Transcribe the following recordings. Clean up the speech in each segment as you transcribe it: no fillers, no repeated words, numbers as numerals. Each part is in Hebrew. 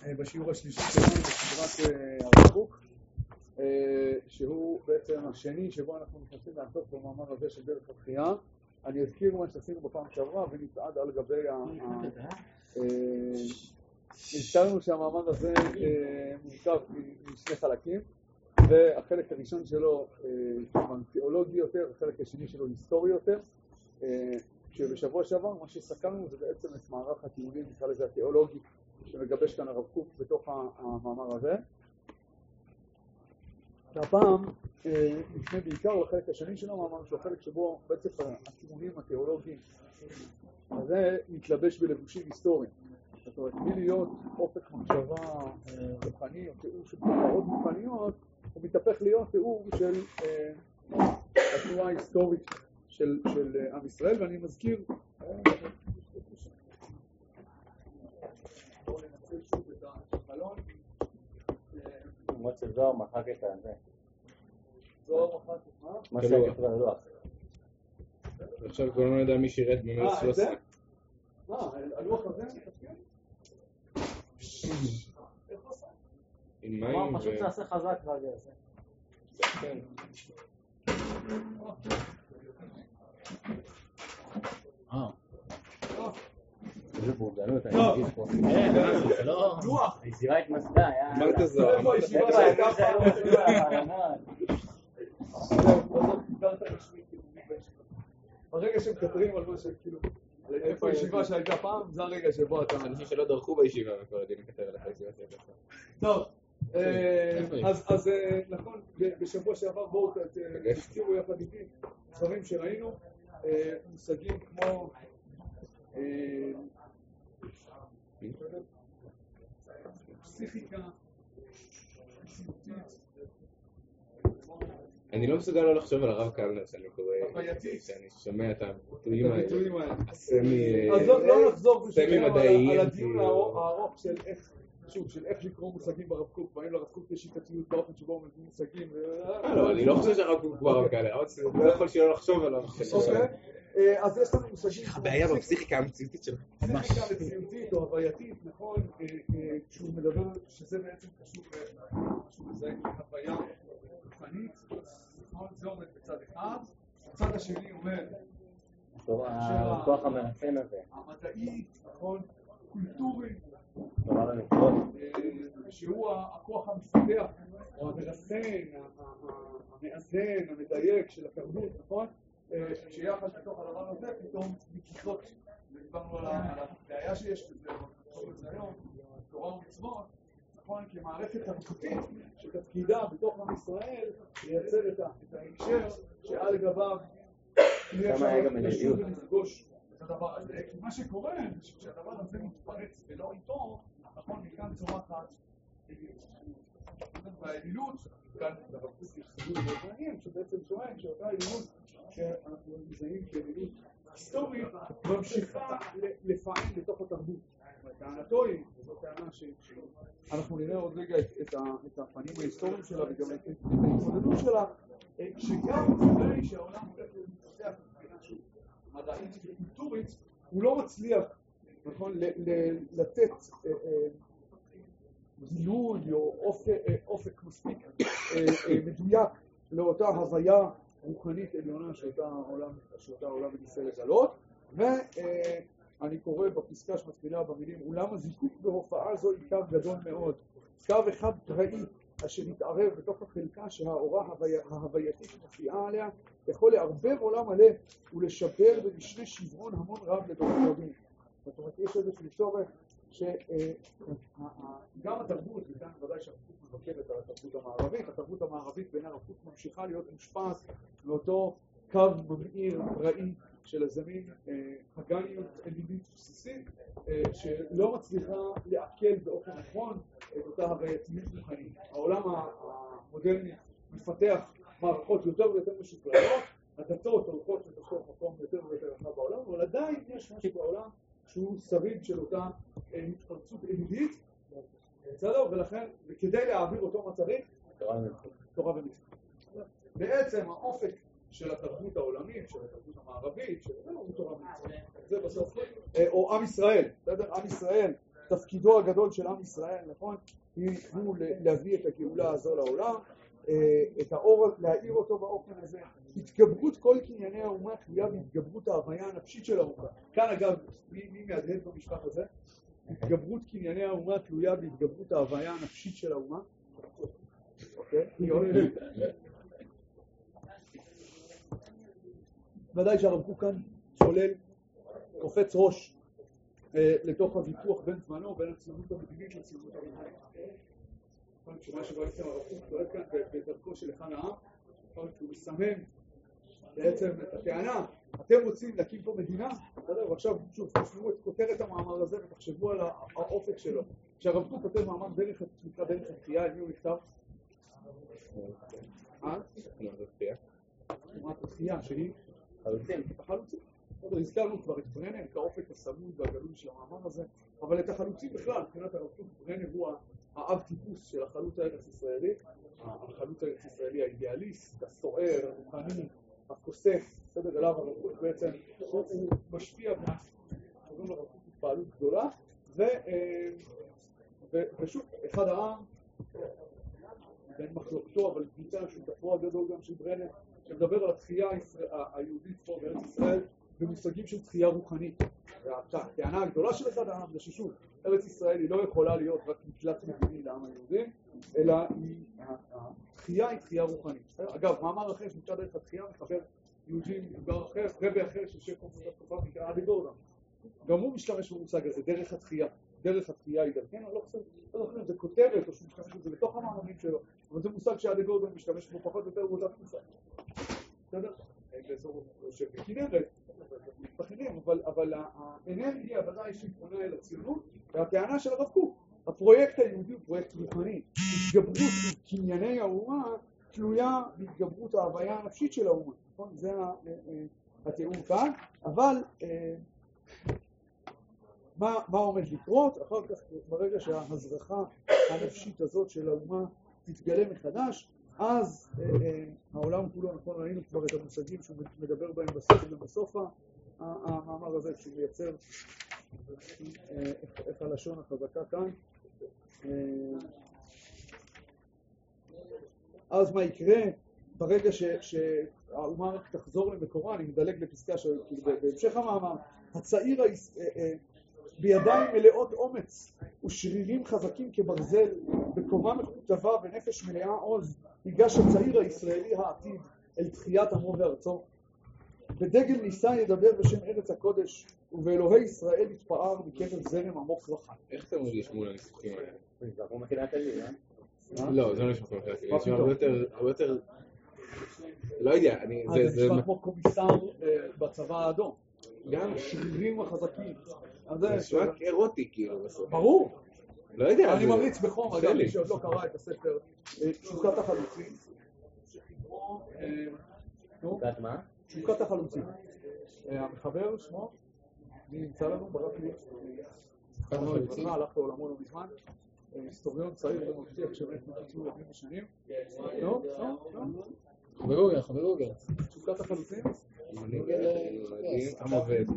בשיעור השלישי שלנו בסדרת הרב קוק, שהוא בעצם השני שבו אנחנו נכנסים לעשות במאמר הזה של דרך התחייה. אני אזכיר מה שעשינו בפעם שעברה ונצעד על גבי הזכרנו שהמאמר הזה מורכב משני חלקים, והחלק הראשון שלו תיאולוגי יותר, החלק השני שלו היסטורי יותר. שבשבוע שעבר מה שסקרנו זה בעצם את מערך הטיעונים, נקרא לזה התיאולוגי, שמגבש כאן הרב קוק בתוך המאמר הזה. והפעם נפנה בעיקר לחלק השני של המאמר, שהוא החלק שבו בעצם הטיעונים התיאולוגיים הזה מתלבש בלבושים היסטוריים. זאת אומרת, בלי להיות אופק מחשבה רוחני או תיאור של תופעות רוחניות, הוא מתהפך להיות תיאור של התנועה ההיסטורית של עם ישראל. ואני מזכיר, בואו ננצל שוב את החלון. למרות שזוהר מחק את הזה. זוהר מחק את מה? מה שהכתוב על הלוח. עכשיו כבר לא יודע מי שירת במרץ 13. הלוח הזה מתפקד? איך עושה? עם מים פשוט תעשה חזק רגע הזה. כן. איזה בורגנות, אני טוב. מרגיש פה. לא. לוח. הישיבה התמסדה, אמרת זוהר. איפה הישיבה שהייתה ברגע שהם קטרים על מה שכאילו, איפה הישיבה שהייתה פעם, זה הרגע שבו אתה... אנשים שלא דרכו בישיבה וכל יודעים לקטר עליך הישיבה שהייתה פעם. טוב, אז נכון, בשבוע שעבר בואו תזכירו יחד איתי דברים שראינו, מושגים כמו פסיכיקה, אני לא מסוגל לא לחשוב על הרב קלנר שאני קורא, שאני שומע את הביטויים האלה, הסמי מדעיים, על הדיון הארוך של איך, שוב, של איך לקרוא מושגים ברב קוק, והאם לרב קוק יש שיטתיות באופן שבו הוא מביא מושגים. לא, אני לא חושב שהרב קוק הוא הרב קלנר, אבל לא יכול שלא לחשוב עליו. אז יש לנו מושגים... הבעיה בפסיכיקה המציאותית שלו. פסיכיקה המציאותית או הווייתית, נכון, כשהוא מדבר, שזה בעצם קשור לזה הוויה רוחנית, נכון, זה עומד בצד אחד, הצד השני עומד הכוח המרסן הזה. המדעית, נכון, קולטורית, נורא במקרות. שהוא הכוח המפתח, או המרסן, המאזן, המדייק של התרבות, נכון? שיחד בתוך הדבר הזה פתאום מגיחות, ודיברנו על הבעיה שיש בזה, היום, תורה ומצוות, נכון? כמערכת תרבותית שתפקידה בתוך עם ישראל לייצר את ההקשר שעל לגביו לפגוש את הדבר הזה. כי מה שקורה, כשהדבר הזה מתפרץ ולא איתו, נכון, מכאן צומחת והאלילות, כאן דבר חידוד מאוד מעניין, שבעצם שואל שאותה אלילות שאנחנו מזהים כאלילות היסטורית, ממשיכה לפעם בתוך התרבות. טענתו היא, וזו טענה שאנחנו נראה עוד רגע את הפנים ההיסטוריים שלה וגם את ההתמודדות שלה, שגם אחרי שהעולם הולך להתפתח מבחינה שהוא מדעית וקולטורית, הוא לא מצליח, נכון, לתת גילוי או אופק מספיק מדויק לאותה הוויה רוחנית עליונה שאותה העולם מנסה לגלות. ואני קורא בפסקה שמתחילה במילים, אולם הזיקוק בהופעה זו היא קו גדול מאוד, קו אחד פראי אשר מתערב בתוך החלקה שהאורה ההווייתית שמופיעה עליה יכול לערבב עולם מלא ולשבר במשנה שברון המון רב לדורות רבים. זאת אומרת, יש איזשהו צורך שגם התרבות, וכאן ודאי שהרבות מבקרת על התרבות המערבית, התרבות המערבית בין הרבות ממשיכה להיות מושפעת מאותו קו ממאיר פראי של הזמין הגניות אלילית בסיסית, שלא מצליחה לעכל באופן נכון את אותה הווייתיות רוחנית. העולם המודרני מפתח מערכות יותר ויותר משוכללות, הדתות הולכות לתוך מקום יותר ויותר רחב בעולם, אבל עדיין יש משהו בעולם שהוא שריד של אותה התפרצות אלילית, בסדר? ולכן, וכדי להעביר אותו מה צריך? תורה ומצוות. בעצם האופק של התרבות העולמית, של התרבות המערבית, של תורה ומצוות. זה בסוף, או עם ישראל, בסדר? עם ישראל תפקידו הגדול של עם ישראל, נכון? הוא להביא את הגאולה הזו לעולם, את האור, להאיר אותו באופן הזה. התגברות כל קנייני האומה תלויה בהתגברות ההוויה הנפשית של האומה. כאן אגב, מי מהדהד במשפט הזה? התגברות קנייני האומה תלויה בהתגברות ההוויה הנפשית של האומה. אוקיי? ודאי שהרב קוק כאן שולל, קופץ ראש לתוך הוויכוח בין זמנו, בין הציונות המדינית לציונות הרוחנית. שמה שבעצם הרב קוק טוען כאן בדרכו של אחד העם, הוא מסמן בעצם את הטענה, אתם רוצים להקים פה מדינה, ועכשיו שוב תשמעו את כותרת המאמר הזה ותחשבו על האופק שלו. כשהרב קוק כותב מאמר דרך התחייה, למי הוא נכתב? תנועת התחייה שהיא החלוצים. הזכרנו כבר את ברנר כאופק הסמוי והגלוי של המאמר הזה, אבל את החלוצים בכלל, מבחינת הרב קוק, ברנר הוא האב טיפוס של החלוץ הארץ ישראלי, החלוץ הארץ ישראלי האידיאליסט, הסוער, הרוחני, הכוסף, בסדר אליו הרב קוק בעצם הוא משפיע וקוראים לרב קוק התפעלות גדולה, ושוב, אחד העם בין מחלוקתו, אבל בעיקר שותפו הגדול גם של ברנר, שמדבר על התחייה היהודית פה בארץ ישראל במושגים של תחייה רוחנית. והטענה הגדולה של אחד העם זה ששוב, ארץ ישראל היא לא יכולה להיות רק מקלט מדיני לעם היהודי, אלא התחייה היא תחייה רוחנית. אגב, מאמר אחר שמצא דרך התחייה מחבר יהודי מבוגר אחר, רבי אחר של שם תקופה נקרא אדי גורדון. גם הוא משתמש במושג הזה, דרך התחייה. דרך התחייה היא דרכנו, לא חושב, זה כותרת או שהוא משתמש בזה בתוך המאמרים שלו, אבל זה מושג שאדי גורדון משתמש בו פחות או יותר באותה תקופה. בסדר? באזור שבכנרת, מתפחדים, אבל האנרגיה ודאי שהיא פונה אל הציונות, והטענה של הרב קוק, הפרויקט היהודי הוא פרויקט רוחני, התגברות קנייני האומה תלויה בהתגברות ההוויה הנפשית של האומה, נכון? זה התיאור כאן, אבל מה עומד לקרות? אחר כך ברגע שההזרחה הנפשית הזאת של האומה תתגלה מחדש, אז העולם כולו, נכון, ראינו כבר את המושגים שהוא מדבר בהם בסוף המאמר הזה, שהוא מייצר איך הלשון החזקה כאן. אז מה יקרה ברגע שהאומה רק תחזור למקורה? אני מדלג לפסקה בהמשך המאמר, הצעיר בידיים מלאות אומץ ושרירים חזקים כברזל, בקומה מכותבה ונפש מלאה עוז, ניגש הצעיר הישראלי העתיד אל תחיית עמו וארצו. בדגל נישא ידבר בשם ארץ הקודש, ובאלוהי ישראל יתפאר מקרב זרם עמוק וחד. איך אתה מרגיש מול הניסוחים האלה? זה כמו מכינת אלי, לא, זה לא נשמע כמו מכינת אלי, זה הרבה יותר... לא יודע, זה נשמע כמו קומיסר בצבא האדום. גם שרירים החזקים. זה נשמע אירוטי כאילו בסוף. ברור. לא יודע. אני ממליץ בחום, אגב, מי שעוד לא קרא את הספר, תשוקת החלוצים. תשוקת מה? תשוקת החלוצים. המחבר שמו, מי נמצא לנו? ברק לי. הלך לעולמו לא מזמן. היסטוריון צעיר ומבטיח שמת מקיצור ימים ושנים. לא? בגוגל. תשוקת החלוצים? עובד.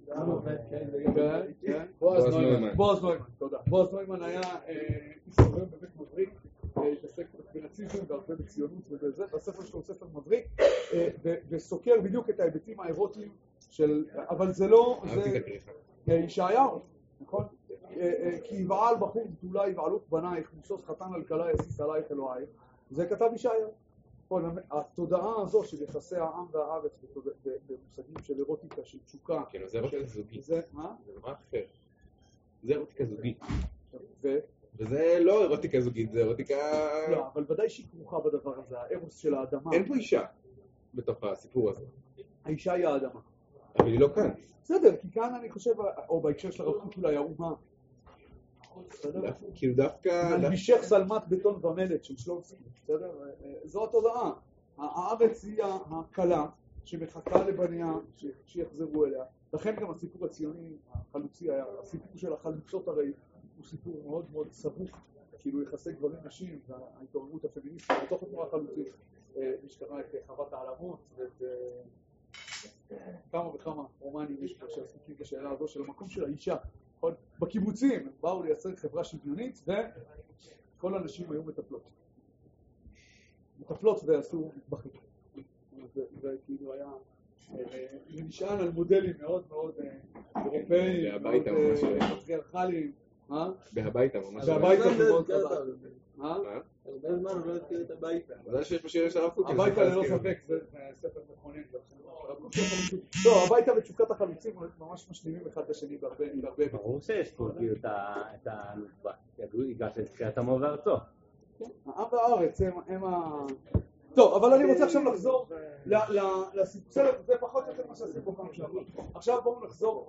בועז נוימן, תודה. בועז נוימן היה היסטוריון באמת מבריק, התעסק בנאציזם והרבה בציונות ובזה, והספר שלו הוא ספר מבריק, וסוקר בדיוק את ההיבטים האירוטיים של, אבל זה לא, זה ישעיהו, נכון? כי יבעל בחור בתולה יבעלוך בנייך, משוש חתן על כלה יסיס עלייך אלוהיך, זה כתב ישעיהו. התודעה הזו של יחסי העם והארץ במושגים של אירוטיקה, של תשוקה. כן, זה אירוטיקה זוגית. מה? זה דבר אחר. זה אירוטיקה זוגית. וזה לא אירוטיקה זוגית, זה אירוטיקה... לא, אבל ודאי שהיא כרוכה בדבר הזה, הארוס של האדמה. אין פה אישה בתוך הסיפור הזה. האישה היא האדמה. אבל היא לא כאן. בסדר, כי כאן אני חושב, או בהקשר של הרב קוק אולי האומה. כאילו דווקא... מלבישך זלמת בטון ומלט של שלונסקי, בסדר? זו התודעה. הארץ היא הקלה שמחכה לבניה שיחזרו אליה. לכן גם הסיפור הציוני, החלוצי, הסיפור של החלוצות הרי הוא סיפור מאוד מאוד סבוך, כאילו יחסי גברים נשים וההתעוררות הפמיניסטית בתוך התנועה החלוצית. יש כמה את חוות העלמות ואת כמה וכמה רומנים יש פה שעסקים בשאלה הזו של המקום של האישה. בקיבוצים הם באו לייצר חברה שוויונית וכל הנשים היו מטפלות. מטפלות ועשו מטבחים. זה כאילו היה, זה נשען על מודלים מאוד מאוד אירופאיים, מאוד פטריארכליים. בהביתה ממש. בהביתה מאוד חזק. הרבה זמן הוא לא הזכיר את הביתה. ודאי שיש בשירים של הרב קוק. הביתה ללא ספק, זה ספר מכונן. לא, הביתה ותשוקת החלוצים ממש משלימים אחד לשני בהרבה. ברור שיש פה כאילו את הנובע. הגעת לתחיית עמו וארצו. העם והארץ הם ה... טוב, אבל אני רוצה עכשיו לחזור לסיפור, זה פחות או יותר מה שעשינו פה פעם שעברה. עכשיו בואו נחזור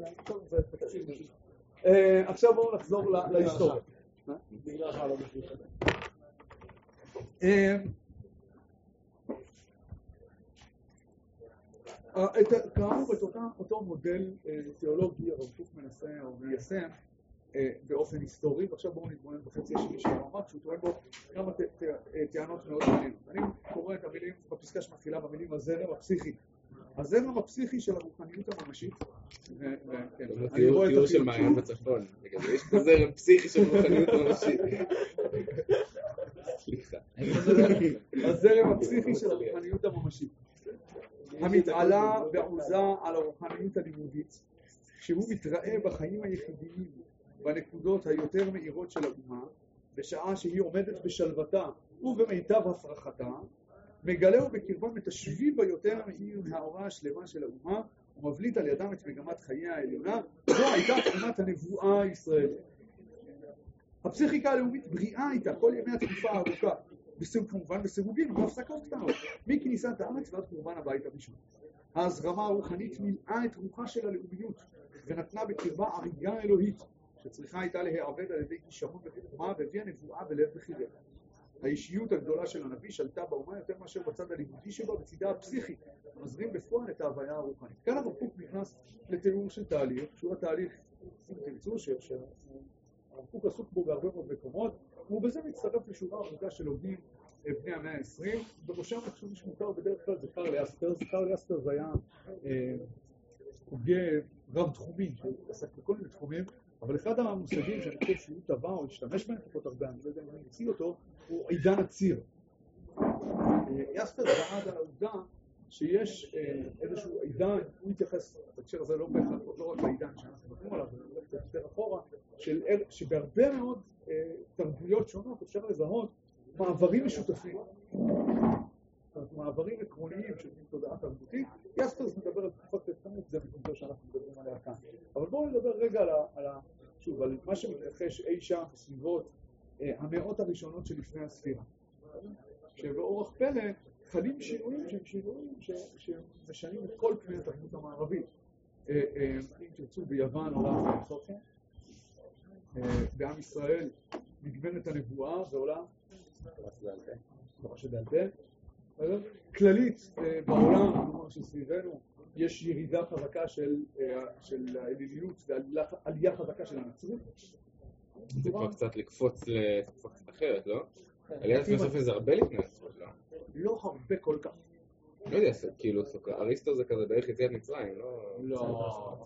להיסטוריה. כאמור את אותו מודל תיאולוגי הרב קוק מנסה או מיישם באופן היסטורי, ועכשיו בואו נתבונן בחצי השני של המאמר, שהוא טוען בו כמה טענות מאוד מעניינות. אני קורא את המילים בפסקה שמתחילה במילים הזרם הפסיכי. הזרם הפסיכי של הרוחניות הממשית. תיאור של מעיין בצפון. יש פה זרם פסיכי של רוחניות הממשית. סליחה. הזרם הפסיכי של הרוחניות הממשית. המתעלה בעוזה על הרוחניות הלימודית, שהוא מתראה בחיים היחידיים בנקודות היותר מאירות של האומה, בשעה שהיא עומדת בשלוותה ובמיטב הפרחתה, מגלה ובקרבם את השביב היותר מאיר מהאורה השלמה של האומה, ומבליט על ידם את מגמת חייה העליונה. זו הייתה תכונת הנבואה הישראלית. הפסיכיקה הלאומית בריאה הייתה כל ימי התקופה הארוכה, כמובן בסירוגים ובהפסקות קטנות, מכניסת הארץ ועד חורבן הבית הראשון. ההזרמה הרוחנית מילאה את רוחה של הלאומיות, ונתנה בקרבה עריגה אלוהית, שצריכה הייתה להיעבד על ידי כישרון וחוכמה, והביאה נבואה בלב בחיריה. האישיות הגדולה של הנביא שלטה באומה יותר מאשר בצד הלימודי שבו, בצידה הפסיכי, מזרים בפועל את ההוויה הרוחנית. כאן הרב קוק נכנס לתיאור של תהליך, שהוא התהליך, אם תרצו, שהרב קוק עסוק בו בהרבה מאוד מקומות, ובזה מצטרף לשורה ארוכה של הוגים בני המאה ה-20, בראשם חשוב שמותר בדרך כלל זה קרל אספר. קרל אספר זה היה הוגה רב תחומי, שעסק בכל מיני תחומים, אבל אחד המושגים שאני חושב שהוא טבע או השתמש בהם לפחות הרבה, אני לא יודע אם אני אמציא אותו, הוא עידן הציר. אספר בעד על העובדה שיש איזשהו עידן, הוא התייחס, בהקשר הזה לא רק לעידן שאנחנו מדברים עליו, אבל קצת יותר אחורה, שבהרבה מאוד תרבויות שונות אפשר לזהות מעברים משותפים. מעברים עקרוניים של תודעה תרבותית. יספרס מדבר על תקופת תקנות, זה מתנדבר שאנחנו מדברים עליה כאן. אבל בואו נדבר רגע על מה שמתרחש אי שם בסביבות המאות הראשונות שלפני הספירה. שבאורח פלא חלים שינויים שהם שינויים שמשנים את כל פני התרבות המערבית. אם תרצו ביוון עולה הפילוסופיה, בעם ישראל נגמרת הנבואה ועולה תורה שבעל פה. כללית בעולם, כלומר שסביבנו, יש ירידה חזקה של האליליות ועלייה חזקה של הנצרות. זה כבר קצת לקפוץ לתקופה קצת אחרת, לא? עליית פילוסופיה זה הרבה לפני הנצרות, לא? לא הרבה כל כך. לא יודע, כאילו, אריסטו זה כזה בערך יציאת מצרים, לא? לא.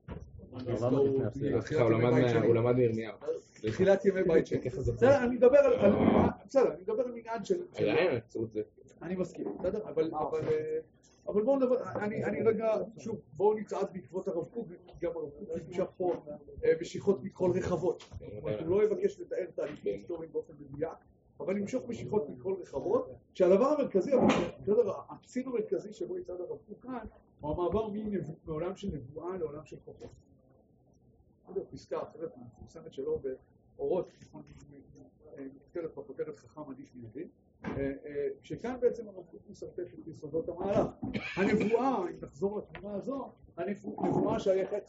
הוא למד מירמיהו. תחילת ימי בית שני. בסדר, אני מדבר על מנהג של... עדיין הנצרות זה... אני מסכים, בסדר? אבל בואו נדבר, אני רגע, שוב, בואו נצעד בעקבות הרב קוק, גם הרב קוק נמשך פה משיכות מכל רחבות. הוא לא יבקש לתאר תהליכים היסטוריים באופן מדויק, אבל נמשוך משיכות מכל רחבות, שהדבר המרכזי, הפסין המרכזי שבו יצעד הרב קוק כאן, הוא המעבר מעולם של נבואה לעולם של חוכמה. פסקה אחרת המפורסמת שלו באורות, נכתבת בכותרת חכם עדיף מנביא, שכאן בעצם הרב קוק מסרטט את יסודות המהלך. הנבואה, אם נחזור לתמונה הזו, הנבואה שייכת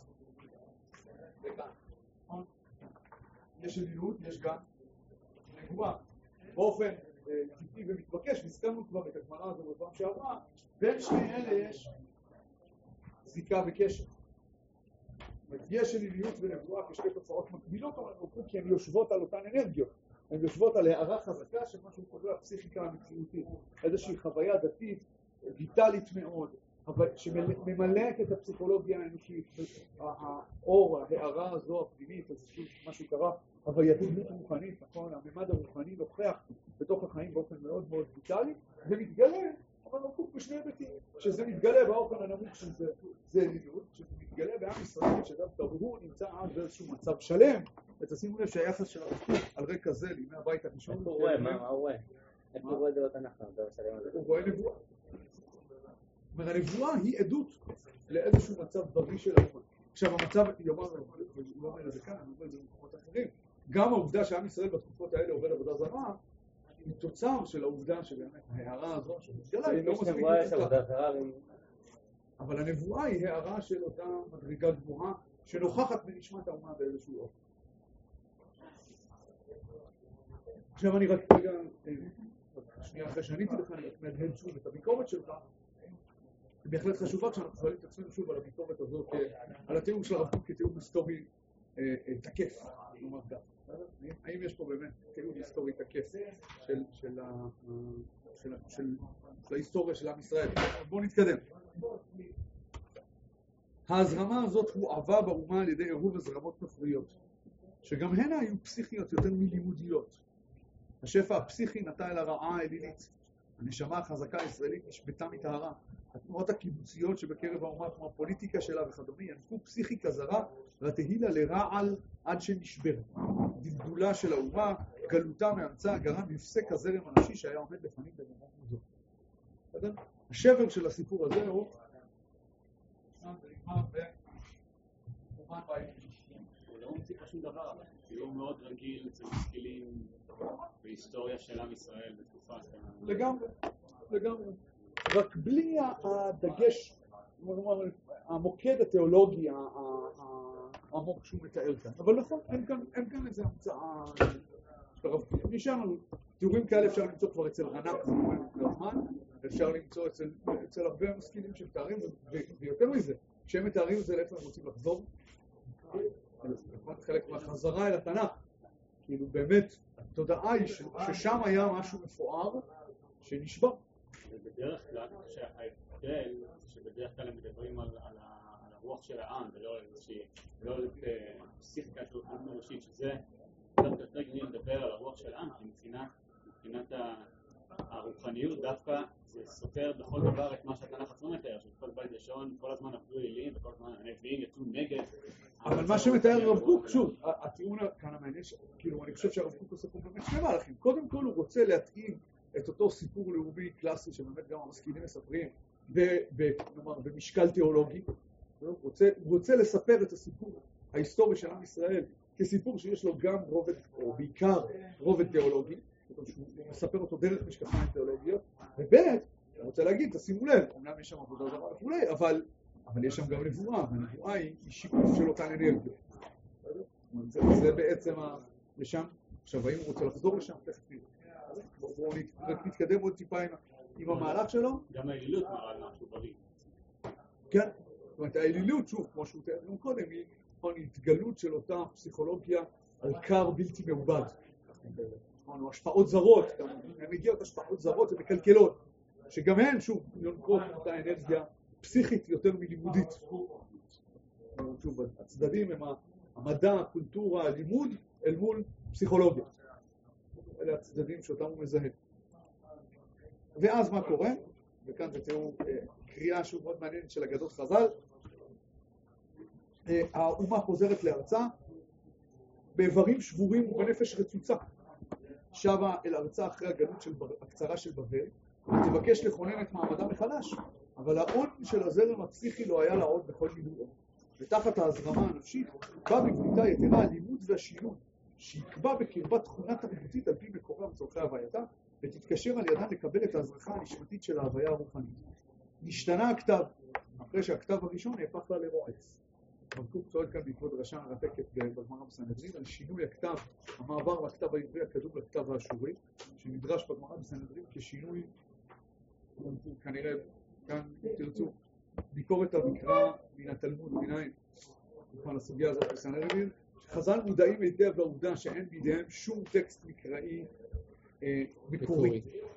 לכאן. יש אלילות, יש גם נבואה. באופן טבעי ומתבקש, והזכרנו כבר את הגמרא הזו בפעם שעברה, בין שני אלה יש זיקה וקשר. יש אליליות ונבואה כשתי תופעות מקבילות, אבל כי הן יושבות על אותן אנרגיות. הן יושבות על הערה חזקה של מה שהוא קורא הפסיכיקה המציאותית. איזושהי חוויה דתית, ויטלית מאוד, אבל שממלאת את הפסיכולוגיה האנושית, האור, ההערה הזו הפנימית, איזשהו משהו קרה, הווייתיות רוחנית, נכון, הממד הרוחני נוכח בתוך החיים באופן מאוד מאוד ויטלי, ומתגלה, אבל נפוק בשני היבטים, שזה מתגלה באופן הנמוך שזה אלילות, שזה מתגלה בעם ישראל, שדווקא הוא נמצא אז באיזשהו מצב שלם, ותשימו לב שהיחס של הרב על רקע זה לימי הבית הראשון. איך הוא רואה? מה הוא רואה? איך הוא רואה את זה בתנ"ך? הוא רואה נבואה. זאת אומרת, הנבואה היא עדות לאיזשהו מצב בריא של האומה. עכשיו המצב, יאמר, הוא לא אומר את זה כאן, אני אומר את זה במקומות אחרים, גם העובדה שעם ישראל בתקופות האלה עובד עבודה זרה, היא תוצר של העובדה שבאמת ההערה הזו שמתגלה היא לא מספיק נצחה. אבל הנבואה היא הערה של אותה מדרגה גבוהה שנוכחת בנשמת האומה באיזשהו אופן. עכשיו אני רק רגע, שנייה אחרי שעניתי לך, אני מהדהד שוב את הביקורת שלך. היא בהחלט חשובה כשאנחנו שואלים את עצמנו שוב על הביקורת הזאת, על התיאור של הרב קוק כתיאור היסטורי תקף, נאמר כך. האם יש פה באמת תיאור היסטורי תקף של ההיסטוריה של עם ישראל? בואו נתקדם. ההזרמה הזאת הועבה באומה על ידי עירוב הזרמות כפריות, שגם הן היו פסיכיות יותר מלימודיות. השפע הפסיכי נטע אל הרעה האלילית. הנשמה החזקה הישראלית נשבתה מטהרה. התנועות הקיבוציות שבקרב האומה, כמו הפוליטיקה שלה וכדומה, ינפו פסיכיקה זרה ותהילה לרעל עד שנשבר. דלדולה של האומה, גלותה מאמצה, גרם הפסק הזרם הנשי שהיה עומד לפנים במובן זו. השבר של הסיפור הזה הוא הוא לא ממציא פה שום דבר, הוא מאוד רגיל אצל משכילים בהיסטוריה של עם ישראל בתקופה שלנו. לגמרי. רק בלי הדגש, המוקד התיאולוגי העמוק שהוא מתאר כאן. אבל נכון, אין כאן איזו המצאה של הרב קוק. נשארנו, תיאורים כאלה אפשר למצוא כבר אצל רנ"ק, זה אומר יותר זמן, אפשר למצוא אצל הרבה משכילים שמתארים, ויותר מזה, כשהם מתארים את זה לאיפה הם רוצים לחזור, חלק מהחזרה אל התנ"ך, כאילו באמת, התודעה היא ששם היה משהו מפואר שנשבר. ובדרך כלל, שההבדל, שבדרך כלל הם מדברים על הרוח של העם, ולא על פסיכיקה של רוחנית אנושית, שזה דווקא יותר גניב לדבר על הרוח של העם, כי מבחינת הרוחניות דווקא זה סותר בכל דבר את מה שהתנ"ך עצמו מתאר, שכל בית ראשון כל הזמן עבדו אלים וכל הזמן הנביאים יצאו נגד. אבל מה שמתאר הרב קוק, שוב, הטיעון כאן המעניין, כאילו אני חושב שהרב קוק עושה פה באמת שני מהלכים. קודם כל הוא רוצה להתאים את אותו סיפור לאומי קלאסי שבאמת גם המשכילים מספרים במשקל תיאולוגי. הוא רוצה לספר את הסיפור ההיסטורי של עם ישראל כסיפור שיש לו גם רובד, או בעיקר רובד תיאולוגי, הוא מספר אותו דרך משקפיים תיאולוגיות, ובאמת, הוא רוצה להגיד, תשימו לב, אומנם יש שם עבודה זרה וכולי, אבל יש שם גם נבואה, והנבואה היא שיקוף של אותן אנרגיות. זה בעצם לשם. עכשיו, האם הוא רוצה לחזור לשם? תכף נראה. בואו נתקדם עוד טיפה עם המהלך שלו. גם האלילות מראה על משהו בריא. כן, זאת אומרת, האלילות, שוב, כמו שהוא תיאר גם קודם, היא התגלות של אותה פסיכולוגיה על קר בלתי מעובד. או השפעות זרות, הן מגיעות השפעות זרות ומקלקלות, שגם הן, שוב, יונקות אותה אנרגיה פסיכית יותר מלימודית. שוב, הצדדים הם המדע, הקולטורה, הלימוד, אל מול פסיכולוגיה. אלה הצדדים שאותם הוא מזהה. ואז מה קורה? וכאן זה תראו קריאה שוב מאוד מעניינת של אגדות חז"ל. האומה חוזרת לארצה באיברים שבורים ובנפש רצוצה. שבה אל ארצה אחרי הגלות הקצרה של בבל, ותבקש לכונן את מעמדה מחדש, אבל העון של הזרם הפסיכי לא היה לה עוד בכל מילואו. ותחת ההזרמה הנפשית בא בגבותה יתרה הלימוד והשינון, שיקבע בקרבה תכונה תרבותית על פי מקורה וצורכי הווייתה, ותתקשר על ידה לקבל את ההזרחה הנשמתית של ההוויה הרוחנית. נשתנה הכתב, אחרי שהכתב הראשון יהפך לה לרועץ. הרב קוק צועד כאן בעקבות דרשה מרתקת בגמרא בסנהדרין על שינוי הכתב, המעבר מהכתב העברי הקדום לכתב האשורי, שנדרש בגמרא בסנהדרין כשינוי, כנראה כאן תרצו, ביקורת המקרא מן התלמוד מנין, על הסוגיה הזאת בסנהדרין, שחז"ל מודעים היטב לעובדה שאין בידיהם שום טקסט מקראי מקורי.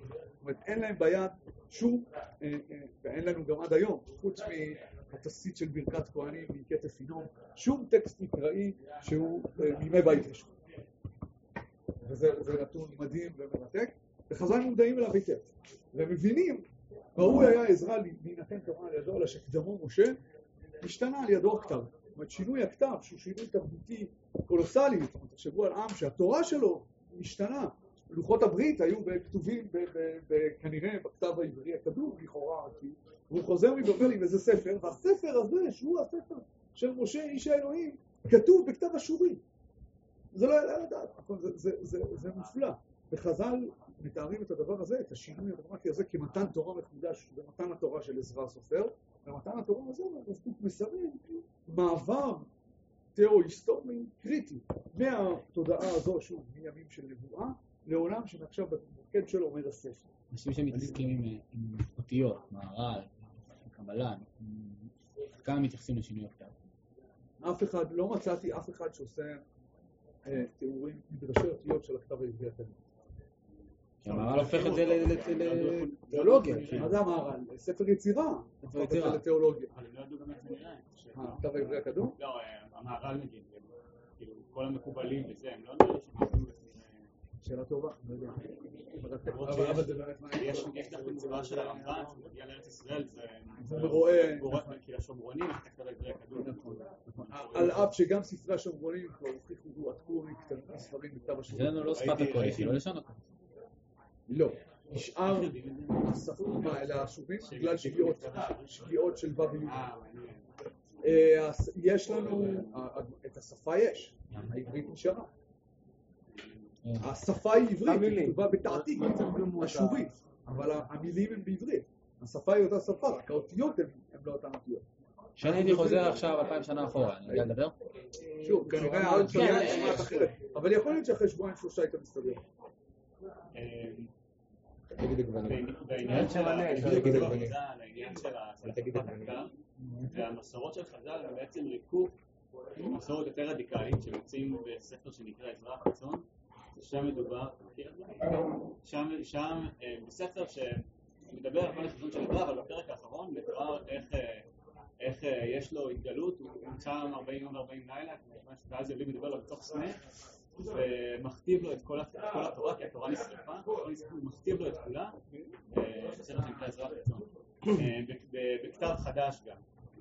אומרת, אין להם ביד שום, ואין לנו גם עד היום, חוץ מהתסית של ברכת כהנים, מכתף הינום, שום טקסט מקראי שהוא מימי בית ראשון. וזה נתון מדהים ומרתק, וחז"ל מודעים אליו היטב, ומבינים, ראוי היה עזרא להינתן תורה על ידו, אלא שקדמו משה, השתנה על ידו הכתב. זאת אומרת, שינוי הכתב, שהוא שינוי תרבותי קולוסלי, זאת אומרת, תחשבו על עם שהתורה שלו השתנה. לוחות הברית היו כתובים כנראה בכתב העברי הקדום, לכאורה, והוא חוזר מבבל עם איזה ספר, והספר הזה, שהוא הספר של משה איש האלוהים, כתוב בכתב אשורי. זה לא יעלה לדעת, זה מופלא. וחז"ל מתארים את הדבר הזה, את השינוי הדרמטי הזה, כמתן תורה מחודש, במתן התורה של עזרא הסופר, ומתן התורה הזה, הוא מסרים מעבר תיאו-היסטורי קריטי, מהתודעה הזו, שוב, מימים של נבואה, לעולם שנחשב במוקד שלו עומד הספר. אנשים שמתעסקים עם אותיות, מהר"ל, קבלה, כמה מתייחסים לשינוי הכתב? אף אחד, לא מצאתי אף אחד שעושה תיאורים מדרשי אותיות של הכתב העברי הקדום. כי המהר"ל הופך את זה לתיאולוגיה. מה זה המהר"ל? ספר יצירה. ספר יצירה. לתיאולוגיה. אבל הם לא ידעו באמת זה נראה. הכתב העברי הקדום? לא, המהר"ל נגיד, כאילו כל המקובלים וזה, הם לא יודעים שהם שאלה טובה, לא יודע. אבל זה באמת מעניין. יש לך מצווה של הרמב"ן, שהוא מגיע לארץ ישראל, זה רואה... כאילו השומרונים, איך הכתב העברי הקדום. על אף שגם ספרי השומרונים כבר הוכיחו, הועתקו מכתבי ספרים בכתב השומרונים. זה לנו לא שפת הקודש, היא לא לשון הקודש. לא. נשאר השפות האלה השובים בגלל שגיאות של ו' יש לנו, את השפה יש, העברית נשארה. השפה היא עברית, היא כתובה בתעתיק, השורית, אבל המילים הן בעברית. השפה היא אותה שפה, רק האותיות הן לא אותן אותיות. שאני הייתי חוזר עכשיו 2000 שנה אחורה, אני יודע לדבר? שוב, כנראה האלפיה נשמעת אחרת, אבל יכול להיות שאחרי שבועיים שלושה היית מסתדר. בעניין של השפה והמסורות של חז"ל הם בעצם ריכוך מסורות יותר רדיקלית שמוצאים בספר שנקרא עזרא החצון, ושם מדובר, אתה מכיר את זה? שם בספר שמדבר על כל החזון של עזרא, אבל בפרק האחרון מתואר איך יש לו התגלות, הוא נמצא 40 יום ו40 לילה, ואז יביא מדבר לו בתוך סנה, ומכתיב לו את כל התורה, כי התורה נשרפה, הוא מכתיב לו את כולה, בספר שנקרא עזרא החצון, בכתב חדש גם.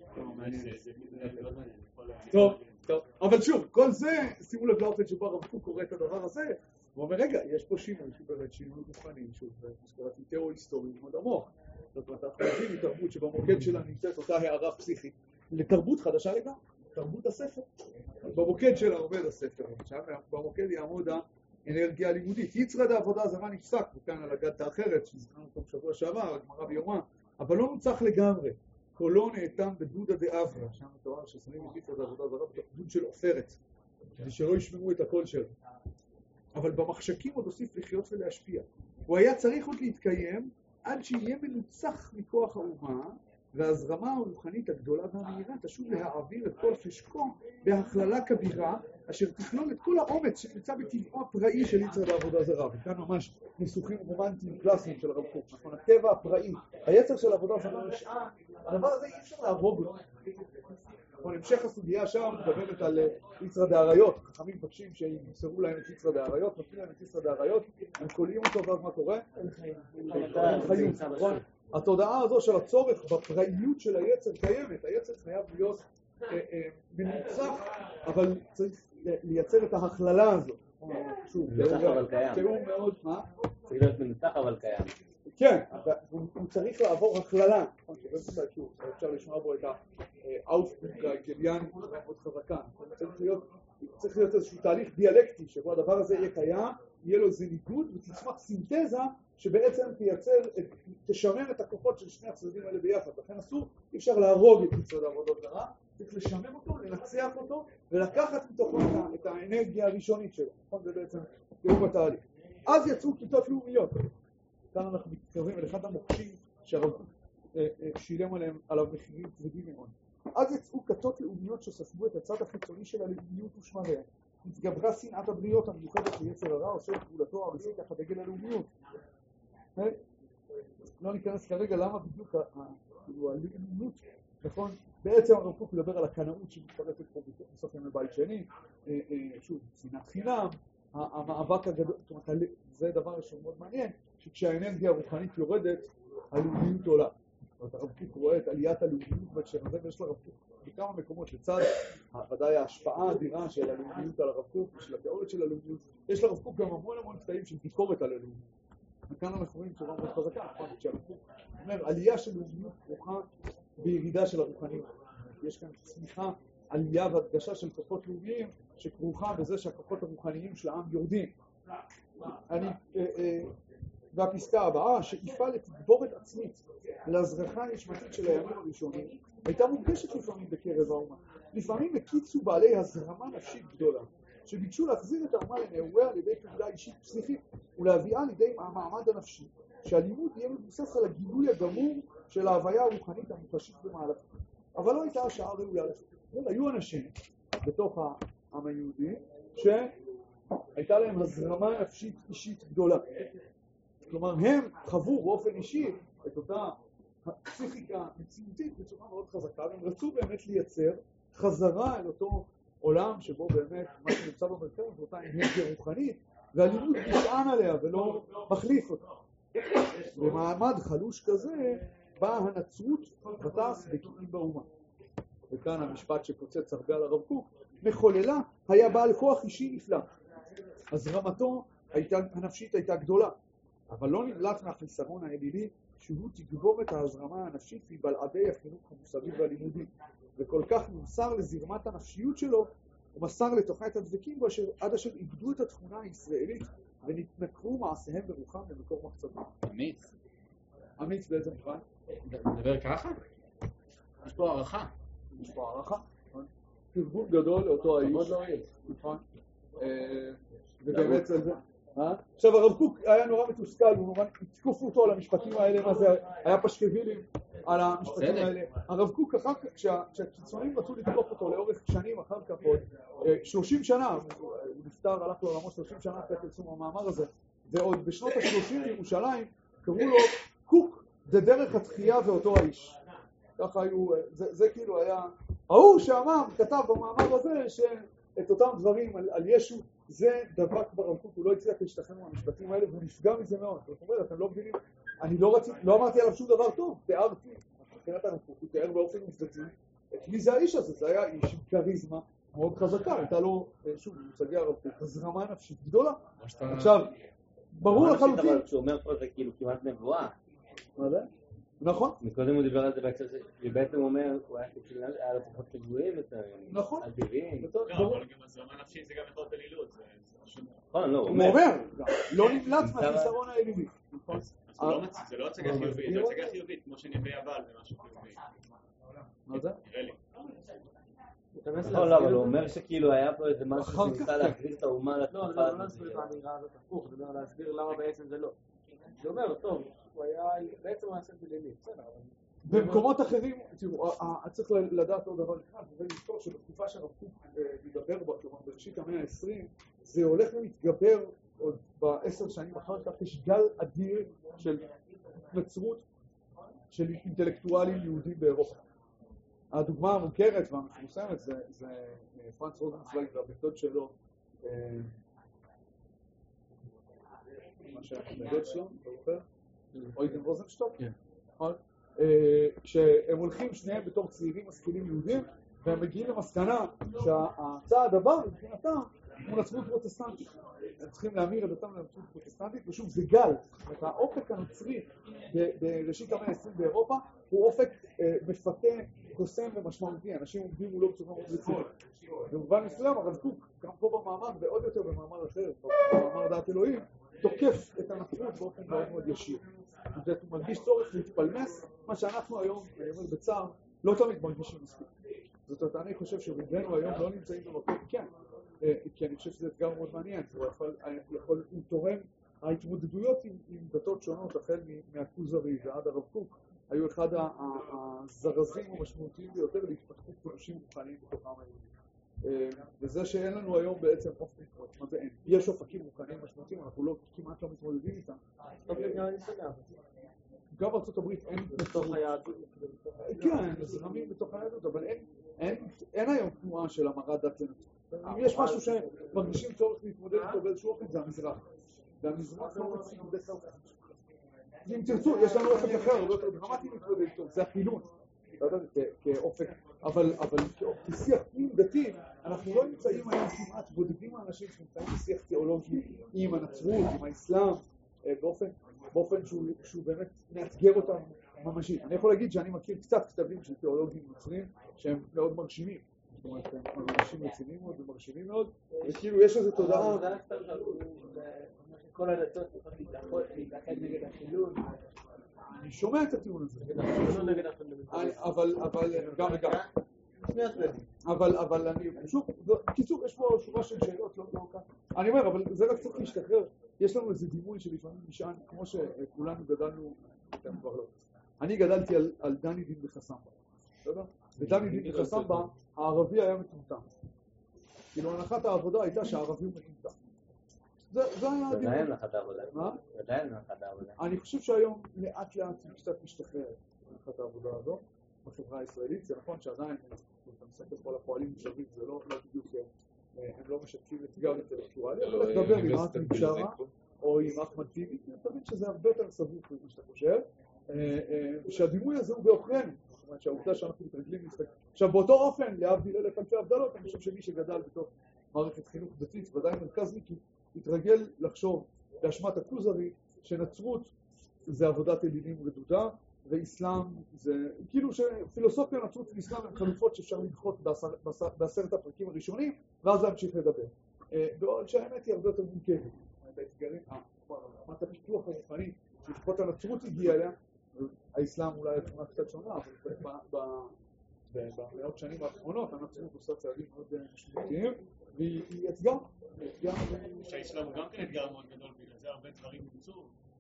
טוב, אבל שוב, כל זה, שימו לב לאופן שבו הרב קוק קורא את הדבר הזה, הוא אומר, רגע, יש פה שינוי, שבאמת שינוי גופני, שוב, מסקרתי תיאו-היסטורי מאוד עמוק. זאת אומרת, אנחנו יודעים מתרבות שבמוקד שלה נמצאת אותה הערה פסיכית, לתרבות חדשה לגמרי, תרבות הספר. במוקד שלה עומד הספר, במוקד יעמוד האנרגיה הלימודית. יצרד העבודה זרה נפסק, וכאן על הגדת האחרת, שזכרנו אותו בשבוע שעבר, הגמרא ביומה, אבל לא נוצח לגמרי. קולו נאטם בדודה דאברה, שם מתואר ששמים את יצרד העבודה זרה בתוך דוד של עופרת, כדי שלא ישמעו את הקול שלו. אבל במחשכים עוד הוסיף לחיות ולהשפיע. הוא היה צריך עוד להתקיים עד שיהיה מנוצח מכוח האומה, והזרמה הרוחנית הגדולה והמהירה תשוב להעביר את כל חשקו בהכללה כבירה, אשר תכלול את כל האומץ שנמצא בטבעו הפראי של יצרד העבודה זרה. וכאן ממש ניסוחים רומנטיים קלאסיים של הרב קוק. נכון, הטבע הפראי, היצר של העבודה זרה נשאר, הדבר הזה אי אפשר להרוג לו. נכון, המשך הסוגיה שם מדברת על יצרד העריות. חכמים מבקשים שימסרו להם את יצרד העריות, נותנים להם את יצרד העריות, הם קולעים אותו ואז מה קורה? חיים, נכון? התודעה הזו של הצורך בפראיות של היצר קיימת, היצר חייב להיות מנוצח, אבל צריך לייצר את ההכללה הזו. מנוצח אבל קיים. תיאור מאוד, מה? צריך להיות מנוצח אבל קיים. כן, הוא צריך לעבור הכללה. אפשר לשמוע בו את האופטינג, הגליאן מאוד חזקה. צריך להיות איזשהו תהליך דיאלקטי, שבו הדבר הזה יהיה קיים, יהיה לו איזה ניגוד ותצמח סינתזה שבעצם תשמר את הכוחות של שני הצדדים האלה ביחד. לכן אסור, אי אפשר להרוג את יצרד העבודה זרה, צריך לשמר אותו, לנצח אותו ולקחת מתוכו את האנרגיה הראשונית שלו. נכון? זה בעצם תראו בתהליך. אז יצאו כיתות לאומיות. כאן אנחנו מתקרבים אל אחד המוקשים שהרב שילם עליו מחירים כבדים מאוד. אז יצאו כתות לאומיות שספגו את הצד החיצוני של הלאומיות ושמריה. התגברה שנאת הבריות המיוחדת ליצר הרע, עושה את פעולתו הרסית תחת דגל הלאומיות. לא ניכנס כרגע למה בדיוק הלאומיות, נכון? בעצם הרב קוק מדבר על הקנאות שמתפרצת פה בסוף ימי בית שני, שוב, שנאת חינם, המאבק הגדול, זאת אומרת, זה דבר שמאוד מעניין, שכשהאנרגיה הרוחנית יורדת, הלאומיות עולה. זאת אומרת, הרב קוק רואה את עליית הלאומיות בהקשר הזה, ויש לרב קוק בכמה מקומות לצד, ודאי ההשפעה האדירה של הלאומיות על הרב קוק, ושל התיאוריות של הלאומיות, יש לרב קוק גם המון קטעים של ביקורת על הלאומיות. וכאן אנחנו רואים תורה מאוד חזקה, נכון? כשהרב קוק אומר, עלייה של לאומיות כרוכה בירידה של הרוחניות. יש כאן צמיחה, עלייה והדגשה של כוחות לאומיים שכרוכה בזה שהכוחות הרוחניים של העם יורדים. והפסקה הבאה, שאיפה לתגבורת עצמית להזרחה הנשמתית של הימים הראשונים, הייתה מורגשת לפעמים בקרב האומה. לפעמים הקיצו בעלי הזרמה נפשית גדולה, שביקשו להחזיר את האומה לנעוריה על ידי פעולה אישית פסיכית, ולהביאה לידי המעמד הנפשי, שהלימוד יהיה מבוסס על הגילוי הגמור של ההוויה הרוחנית המוחשית במהלכה. אבל לא הייתה השעה ראויה לכך. היו אנשים בתוך העם היהודי שהייתה להם הזרמה נפשית אישית גדולה. כלומר, הם חוו באופן אישי את אותה פסיכיקה מציאותית בצורה מאוד חזקה, והם רצו באמת לייצר חזרה אל אותו עולם שבו באמת מה שנמצא במרכז זה אותה אנרגיה רוחנית, והלימוד נשען עליה ולא מחליף אותה. במעמד חלוש כזה באה הנצרות ותעש בקיאים באומה. וכאן המשפט שפוצץ הרבה על הרב קוק, מחוללה היה בעל כוח אישי נפלא. הזרמתו הנפשית הייתה גדולה, אבל לא נמלט מהחיסרון האלילי שהוא תגבור את ההזרמה הנפשית מבלעדי החינוך המוסרי והלימודי, וכל כך נמסר לזרמת הנפשיות שלו ומסר לתוכה את הדבקים בו עד אשר איבדו את התכונה הישראלית ונתנקרו מעשיהם ברוחם למקור מחצבם. אמיץ. אמיץ באיזה מבחן? מדבר ככה? יש פה הערכה. יש פה הערכה. תרגול גדול לאותו האיש. נכון. ובאמת זה... עכשיו הרב קוק היה נורא מתוסכל, הוא נורא התקופו אותו על המשפטים האלה, מה זה היה פשקווילים על המשפטים האלה. הרב קוק אחר כך, כשהקיצונים רצו לתקוף אותו לאורך שנים אחר כך, עוד 30 שנה, הוא נפטר, הלך לעולמו 30 שנה אחרי פרסום המאמר הזה, ועוד בשנות ה-30 בירושלים קראו לו קוק דרך התחייה ואותו האיש. ככה היו, זה כאילו היה, ההוא שאמר, כתב במאמר הזה שאת אותם דברים על ישו, זה דבק ברב קוק, הוא לא הצליח להשתכנע מהמשפטים האלה, והוא נפגע מזה מאוד. זאת אומרת, אתם לא מבינים, אני לא אמרתי עליו שום דבר טוב, תיארתי, מבחינת הרב קוק, הוא תיאר באופן מובדתי, את מי זה האיש הזה? זה היה איש עם כריזמה מאוד חזקה, הייתה לו, שוב, מושגי הרב קוק, הזרמה נפשית גדולה. עכשיו, ברור לחלוטין... אבל כשהוא אומר פה זה כאילו כמעט נבואה. מה זה? נכון. מקודם הוא דיבר על זה בהקשר שבעצם הוא אומר, הוא היה לפחות רגועים יותר, נכון. אדיבים. לא, אבל גם הזרמה נפשית זה גם יכול להיות אלילות. נכון, לא, הוא אומר, לא נמלט מהחיסרון האלילי. זה לא הצגה חיובית, זה הצגה חיובית, כמו שנביא אבל זה משהו חיובי. מה זה? נראה לי. לא, אבל הוא אומר שכאילו היה פה איזה משהו שניסה להכניס את האומה לתקופה. לא, אני לא נסביר את האמירה הזאת הפוך, אני אומר להסביר למה בעצם זה לא. זה אומר, טוב, הוא היה, בעצם הוא עשה בלילי, בסדר. במקומות אחרים, תראו, צריך לדעת עוד דבר אחד, ולזכור שבתקופה שהרב קוק מדבר בה, כלומר בראשית המאה ה-20, זה הולך ומתגבר עוד ב10 שנים אחר כך, יש גל אדיר של התנצרות של אינטלקטואלים יהודים באירופה. הדוגמה המוכרת והמפורסמת זה פרנץ רוזנצוויג והבן דוד שלו, מה שהמדוד שלו, אתה זוכר? אויגן רוזנשטוק? נכון? שהם הולכים שניהם בתור צעירים משכילים יהודים, והם מגיעים למסקנה שהצעד הבא מבחינתם הוא נצרות פרוטסטנטית. הם צריכים להמיר את אותם לנצרות פרוטסטנטית, ושוב זה גל. זאת אומרת, האופק הנוצרי בראשית המאה ה-20 באירופה הוא אופק מפתה, קוסם ומשמעותי. אנשים עומדים מולו בצורה מאוד רצינית. במובן מסוים הרב קוק, גם פה במאמר ועוד יותר במאמר אחר, במאמר דעת אלוהים, תוקף את הנצרות באופן מאוד מאוד ישיר. הוא מרגיש צורך להתפלמס, מה שאנחנו היום, אני אומר בצער, לא תמיד מרגישים מספיק. זאת אומרת, אני חושב שרובנו היום לא נמצאים במקום, כן, כי אני חושב שזה אתגר מאוד מעניין, הוא תורם, ההתמודדויות עם דתות שונות, החל מהכוזרי ועד הרב קוק, היו אחד הזרזים המשמעותיים ביותר להתפתחות פירושים רוחניים בתוך העם היהודי. וזה שאין לנו היום בעצם אופקים, מה זה אין? יש אופקים רוחניים משמעותיים, אנחנו כמעט לא מתמודדים איתם. גם בארצות הברית אין בתוך היהדות. כן, זרמים בתוך היהדות, אבל אין היום תנועה של המרת דת לנצרות. אם יש משהו שמרגישים צורך להתמודד איתו באיזשהו אופן, זה המזרח. והמזרח לא מציג בדרך כלל. אם תרצו, יש לנו אופן אחר, הרבה יותר דרמטי להתמודד איתו, זה החילון. כאופן, אבל כשיח פנים דתי, אנחנו לא נמצאים היום כמעט בודדים האנשים שנמצאים בשיח תיאולוגי עם הנצרות, עם האסלאם, באופן שהוא באמת מאתגר אותם ממשית. אני יכול להגיד שאני מכיר קצת כתבים של תיאולוגים נוצרים שהם מאוד מרשימים. זאת אומרת, הם אנשים רציניים מאוד ומרשימים מאוד, וכאילו יש איזו תודעה. כל הדתות צריכות להתאחד נגד החילון. אני שומע את הטיעון הזה. אבל גם וגם. אבל אני, שוב, בקיצור, יש פה שורה של שאלות, לא כאן. אני אומר, אבל זה רק צריך להשתחרר. יש לנו איזה דימוי שלפעמים נשען, כמו שכולנו גדלנו, אתם כבר לא. אני גדלתי על דני דין בחסמבה. בסדר? ודני דין בחסמבה, הערבי היה מטומטם. כאילו, הנחת העבודה הייתה שהערבי הוא מטומטם. זה היה הדימוי. עדיין נחת העבודה. מה? עדיין נחת העבודה. אני חושב שהיום לאט לאט קצת משתחרר הנחת העבודה הזו בחברה הישראלית. זה נכון שעדיין, אתה מסתכל כל הפועלים מסביב, זה לא בדיוק, הם לא משתפים אתגר אינטלקטואלי, אבל לדבר עם עזמי בשארה או עם אחמד טיבי, אני תמיד שזה הרבה יותר סביר כמו שאתה חושב, שהדימוי הזה הוא בעוכרינו. זאת אומרת שהעובדה שאנחנו מתרגלים להסתכל. עכשיו באותו אופן, להבדיל אלף אלפי הבדלות, אני חושב שמי שגדל בתוך מערכת חינוך דתית, ודאי מרכזניקי, התרגל לחשוב באשמת הכוזרי שנצרות זה עבודת אלילים רדודה, ואסלאם זה כאילו שפילוסופיה, נצרות ואסלאם הם חלופות שאפשר לדחות בעשרת הפרקים הראשונים, ואז להמשיך לדבר. בעוד שהאמת היא הרבה יותר מורכבת. האתגרים, רמת הפיתוח הרוחני, שלפחות הנצרות הגיעה אליה, האסלאם אולי תמונה קצת שונה, אבל במאות שנים האחרונות הנצרות עושה צעדים מאוד משמעותיים, והיא אתגר. שהאסלאם הוא גם כן אתגר מאוד גדול, בגלל זה הרבה דברים נמצאו.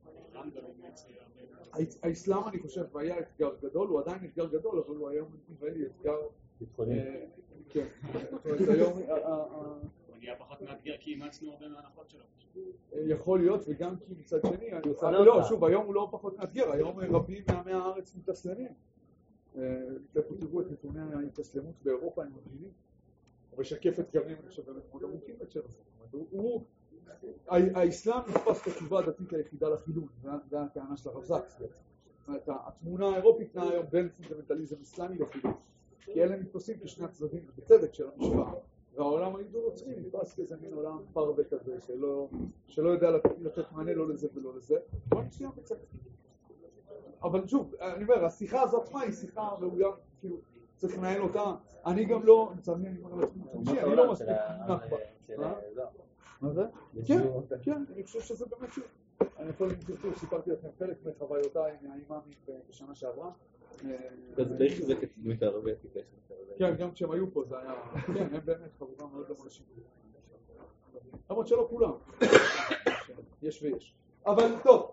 האסלאם אני חושב היה אתגר גדול, הוא עדיין אתגר גדול, אבל הוא היום נראה לי אתגר ביטחוני. כן, זאת אומרת היום הוא נהיה פחות מאתגר כי אימצנו הרבה מההנחות שלו. יכול להיות, וגם כי מצד שני, לא, שוב, היום הוא לא פחות מאתגר, היום רבים מעמי הארץ מתאסלמים. תראו את נתוני ההתאסלמות באירופה, הם מבינים, ומשקף אתגרים, אני חושב, באמת מאוד עמוקים בהקשר הזה. האסלאם נתפס כתשובה הדתית היחידה לחילון, זה הטענה של הרב זקס. התמונה האירופית נעה היום בין פונדמנטליזם אסלאמי לחילון, כי אלה נתפסים כשני הצדדים בצדק של המשוואה, והעולם היהודו-נוצרי נתפס כאיזה מין עולם פרווה כזה, שלא יודע לתת מענה לא לזה ולא לזה, בוא נשאר בצדק. אבל שוב, אני אומר, השיחה הזאת עצמה היא שיחה ראויה, כאילו, צריך לנהל אותה, אני גם לא, לצערי אני אומר לעצמי, אני לא מספיק מונח בה. מה זה? כן, אני חושב שזה באמת שוב. אני יכול למצוא, סיפרתי לכם חלק מחוויותיי מהאימאמים בשנה שעברה. זה די חיזק את דמות הערבית. כן, גם כשהם היו פה זה היה, כן, הם באמת חבורה מאוד דומה לשיפור. למרות שלא כולם. יש ויש. אבל טוב.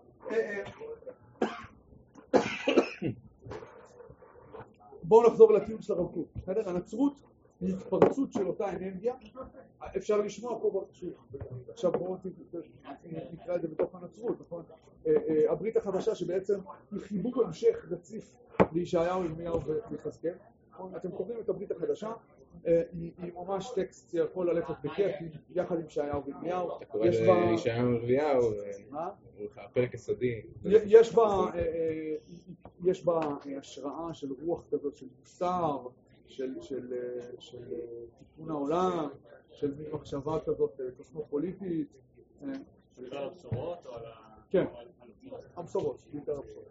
בואו נחזור לטיעון של הרב קוק. הנצרות היא התפרצות של אותה אנרגיה. אפשר לשמוע פה שוב. עכשיו בואו נקרא את זה בתוך הנצרות, נכון? הברית החדשה שבעצם היא חיבוק המשך רציף לישעיהו, ירמיהו ויחזקאל. אתם קוראים את הברית החדשה, היא ממש טקסט שיכול ללכת בכיף יחד עם ישעיהו וירמיהו. אתה קורא לישעיהו וירמיהו, הפרק הסודי. יש בה השראה של רוח כזאת, של מוסר, של תיקון העולם, של מין מחשבה כזאת קוסמופוליטית. על הבשורות או על כן, הבשורות, בעיקר הבשורות.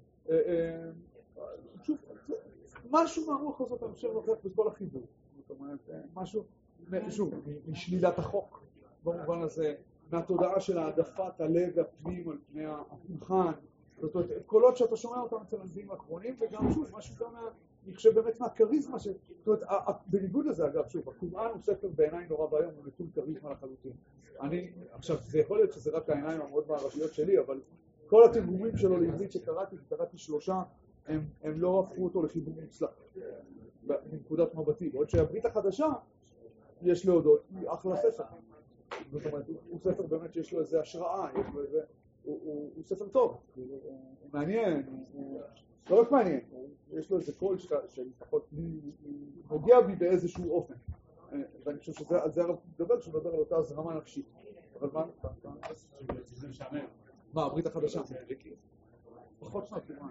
שוב, משהו מהרוח הזאת אני חושב לוקח בכל החיבור. זאת אומרת, משהו, שוב, משלילת החוק, במובן הזה, מהתודעה של העדפת הלב והפנים על פני הפולחן. זאת אומרת, קולות שאתה שומע אותם אצל הנביאים האחרונים, וגם שוב, משהו גם אני חושב באמת מהקריזמה זאת אומרת, בניגוד לזה אגב, שוב, הקוראן הוא ספר בעיניי נורא ביום, הוא נטול קריזמה לחלוטין. עכשיו, זה יכול להיות שזה רק העיניים המאוד מערביות שלי, אבל כל התרגומים שלו לעברית שקראתי 3, הם לא הפכו אותו לחיבור מוצלח, בנקודת מבטי. בעוד שהברית החדשה, יש להודות, היא אחלה ספר. זאת אומרת, הוא ספר באמת שיש לו איזו השראה, הוא ספר טוב, הוא מעניין, הוא לא רק מעניין, יש לו איזה קול שלפחות נוגע בי באיזשהו אופן, ואני חושב שעל זה הרב מדבר כשהוא מדבר על אותה הזרמה נפשית. אבל מה? זה משעמם. מה, הברית החדשה? פחות שנות כמעט.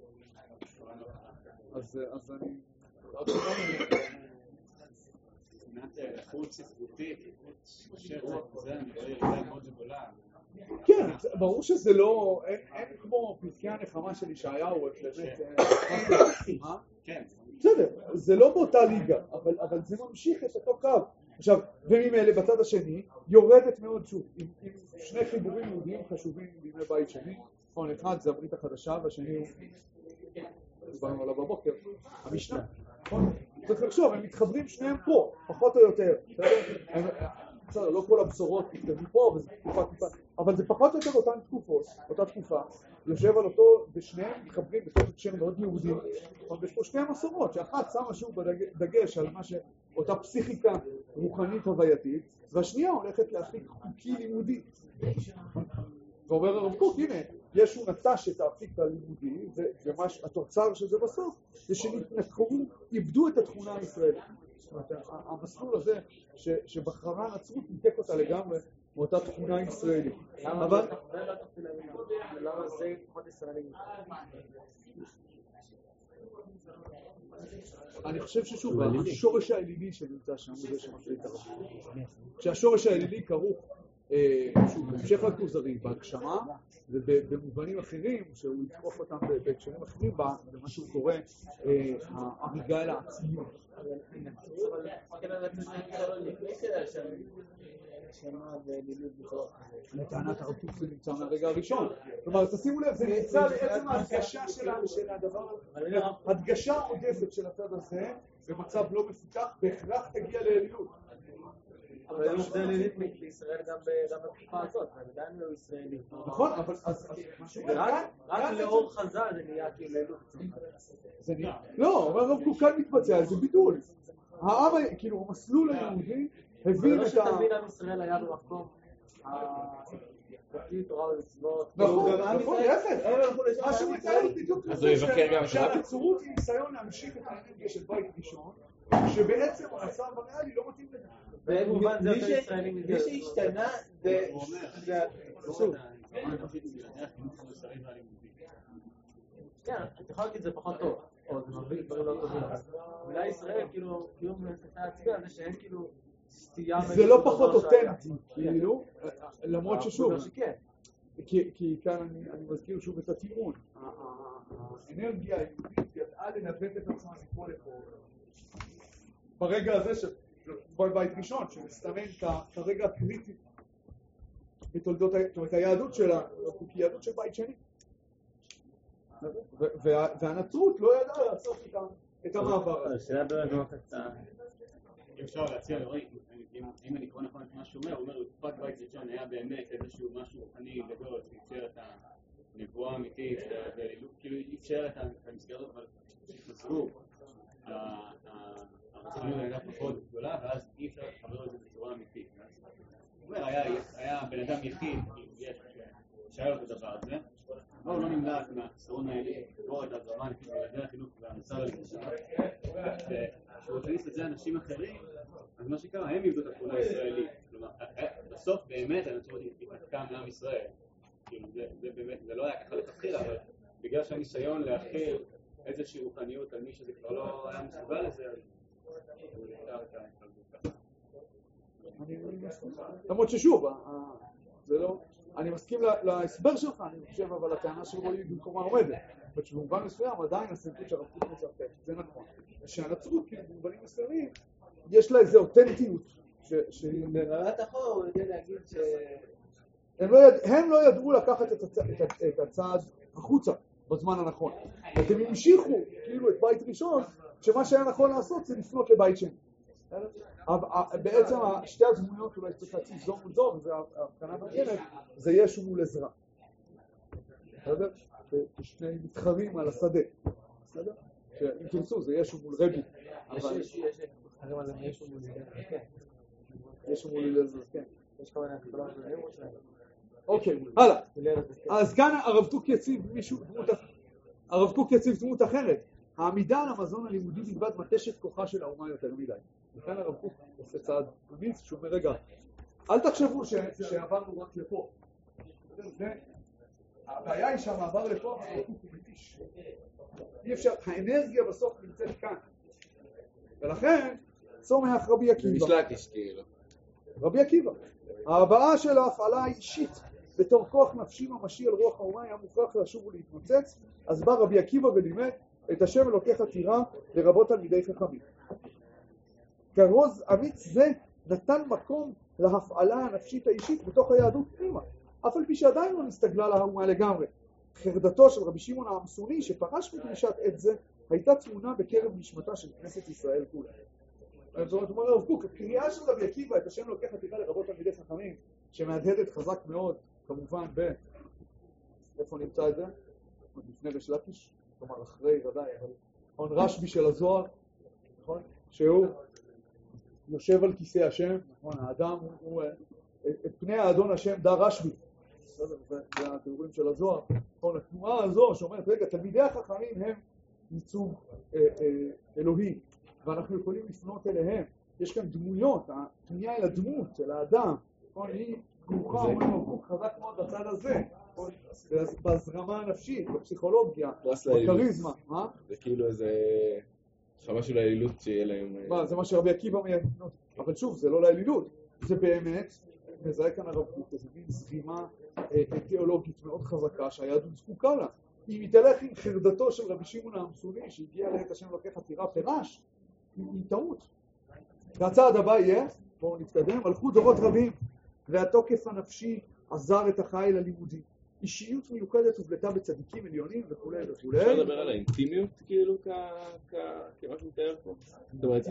אז אני... מבחינת איכות ספרותית, איכות שטח, זה אני רואה ירידה מאוד גדולה. כן, ברור שזה לא... אין כמו פרקי הנחמה של ישעיהו, באמת... כן. בסדר, זה לא באותה ליגה, אבל זה ממשיך את אותו קו. עכשיו, וממילא בצד השני, יורדת מאוד שוב, עם שני חיבורים יהודיים חשובים בימי בית שני, נכון, אחד זה הברית החדשה, והשני הוא, דיברנו עליו בבוקר, המשנה, נכון? צריך לחשוב, הם מתחברים שניהם פה, פחות או יותר, בסדר, לא כל הבשורות נכתבו פה, וזה תקופה, אבל זה פחות או יותר אותן תקופות, אותה תקופה, יושב על אותו, ושניהם מתחברים בתוך הקשר מאוד יהודי, ויש פה שני מסורות, שאחת שמה שוב בדגש על מה שאותה פסיכיקה רוחנית הווייתית, והשנייה הולכת להפיק חוקי לימודי. ואומר הרב קוק, הנה, ישו נטש את האפיק הלימודי, והתוצר של זה בסוף, זה שנתנקרו, איבדו את התכונה הישראלית. זאת אומרת, המסלול הזה שבחרה הנצרות ניתק אותה לגמרי מאותה תכונה ישראלית. אבל... למה זה פחות ישראלי? אני חושב ששוב, השורש האלילי שנמצא שם הוא זה שמחליט הרב. כשהשורש האלילי כרוך, שוב, בהמשך לכוזרי, בהגשמה, ובמובנים אחרים, שהוא יתקוף אותם בהקשרים אחרים, במה שהוא קורא הריגה אל העצמיות. לטענת הרב קוק זה נמצא מהרגע הראשון. כלומר, תשימו לב, זה נמצא בעצם ההדגשה של הדבר, הדגשה עודפת של הצד הזה, במצב לא מפותח, בהכרח תגיע לאלילות. אבל יש אלילית בישראל גם בתקופה הזאת, עדיין לא ישראלי. נכון, אבל רק לאור חז"ל זה נהיה כאילו אלילות. לא, אבל הרב קוק כאן מתבצע, זה ביטול. העם, כאילו, המסלול היהודי הבין את ה... זה לא שתמיד עם ישראל היה במקום דתי, תורה ומצוות. נכון, יפה. מה שמתאר בדיוק שהנצרות היא ניסיון להמשיך את האנרגיה של בית ראשון, שבעצם המצב הריאלי לא מתאים לזה. במובן זה יותר ישראלי מי שהשתנה זה... כן, אתה יכול להגיד את זה פחות טוב, או זה מביא דברים לא טובים. אולי ישראל כאילו מנסה להצביע על זה שאין כאילו סטייה... זה לא פחות אותנטי, כאילו, למרות ששוב, כי כאן אני מזכיר שוב את הטיעון, האנרגיה היהודית ידעה לנווט את עצמה מפה לפה. ברגע הזה שבכל בית ראשון, שמסתמן כרגע הקריטי בתולדות, זאת אומרת, היהדות שלה, היא יהדות של בית שני. והנצרות לא ידעה לעשות את המעבר הזה. השאלה באמת לא קצרה. אם אפשר להציע לרואי, אם אני קורא נכון את מה שהוא אומר, בתקופת בית ראשון היה באמת איזשהו משהו רוחני גדול, שאפשר את הנבואה האמיתית, כאילו אפשר את המסגרת, אבל שחזרו, הרצוניות הייתה פחות גדולה, ואז אי אפשר לחבר את זה בצורה אמיתית. הוא אומר, היה בן אדם יחיד, שהיה לו את הדבר הזה, לא נמלט מהחסרון האלה, לקרוא את הזרמה לפי ילדי החינוך והמסר ללמושה, וכשהוא הכניס את זה אנשים אחרים, אז מה שקרה, הם איבדו את התכונה הישראלית. כלומר, בסוף באמת הנצרות התנתקה מעם ישראל. זה באמת, זה לא היה ככה לכתחילה, אבל בגלל שהניסיון להכיל איזושהי רוחניות על מי שזה כבר לא היה מסוגל לזה, הוא נקטר את ההתחלבות ככה. למרות ששוב, זה לא... אני מסכים להסבר שלך, אני חושב, אבל הטענה של רועי במקומה עומדת. ובמובן מסוים עדיין הסמכות שהרב קוק מצרפת, זה נכון. שהנצרות, כאילו במובנים מסוימים, יש לה איזו אותנטיות. במבט אחורה הוא יודע להגיד ש... הם לא ידעו לקחת את הצעד החוצה בזמן הנכון. אתם המשיכו, כאילו, את בית ראשון, שמה שהיה נכון לעשות זה לפנות לבית שני. בעצם שתי הדמויות אולי צריך להציב זו מול זו, וזה ההבחנה מעניינת, זה ישו מול עזרא. בסדר? ששני מתחרים על השדה. בסדר? אם תרצו, זה ישו מול רבי. יש מתחרים על זה מישהו מול עזרא, כן. ישו מול עזרא, כן. יש כל מיני חבלות ולאימות שלהם. אוקיי, הלאה. אז כאן הרב קוק יציב דמות אחרת. העמידה על המזון הלימודי בלבד מתשת כוחה של האומה יותר מדי. וכאן הרב קוק עושה צעד אמיץ, שהוא אומר, רגע, אל תחשבו שעברנו רק לפה. הבעיה היא שהמעבר לפה, הרב קוק הוא מתיש. אי אפשר, האנרגיה בסוף נמצאת כאן. ולכן, צומח רבי עקיבא. משלקיש כאילו. רבי עקיבא. ההבאה של ההפעלה האישית בתור כוח נפשי ממשי על רוח האומה היה מוכרח לשוב ולהתנוצץ, אז בא רבי עקיבא ולימד את השם אלוקי חתירה לרבות תלמידי חכמים. כרוז אמיץ זה נתן מקום להפעלה הנפשית האישית בתוך היהדות פנימה, אף על פי שעדיין לא נסתגלה לאומה לגמרי. חרדתו של רבי שמעון העמסוני שפרש מדרישת עת זה הייתה תמונה בקרב נשמתה של כנסת ישראל כולה. זאת אומרת, הרב קוק, הקריאה של רבי עקיבא את השם אלוקי חתירה לרבות תלמידי חכמים, שמהדהדת חזק מאוד, כמובן, איפה נמצא את זה? לפני ריש לקיש, כלומר אחרי ודאי, אבל רשב"י של הזוהר, נכון? שהוא יושב על כיסא השם, נכון? האדם הוא, את פני האדון השם דה רשב"י, זה התיאורים של הזוהר, נכון? התנועה הזו שאומרת, רגע, תלמידי החכמים הם ייצוג אלוהי, ואנחנו יכולים לפנות אליהם. יש כאן דמויות, הפנייה אל הדמות, אל האדם, נכון? היא כרוכה, אומרים, חזק מאוד בצד הזה, בהזרמה הנפשית, בפסיכולוגיה, בכריזמה. זה כאילו איזה חווה של האלילות שיהיה להם. זה מה שרבי עקיבא מייד. אבל שוב, זה לא לאלילות, זה באמת, מזהה כאן הרב קוק, זה מין זרימה תיאולוגית מאוד חזקה שהיהדות זקוקה לה. אם יתהלך עם חרדתו של רבי שמעון העמסוני שהגיע לעת השם אלוקי חתירה פירש, היא טעות. והצעד הבא יהיה, בואו נתקדם, הלכו דורות רבים והתוקף הנפשי עזר את החיל הלימודי. אישיות מיוחדת ובלטה בצדיקים עליונים וכו' וכו'. אפשר לדבר על האינטימיות כאילו כמה שמתאר פה? זאת אומרת,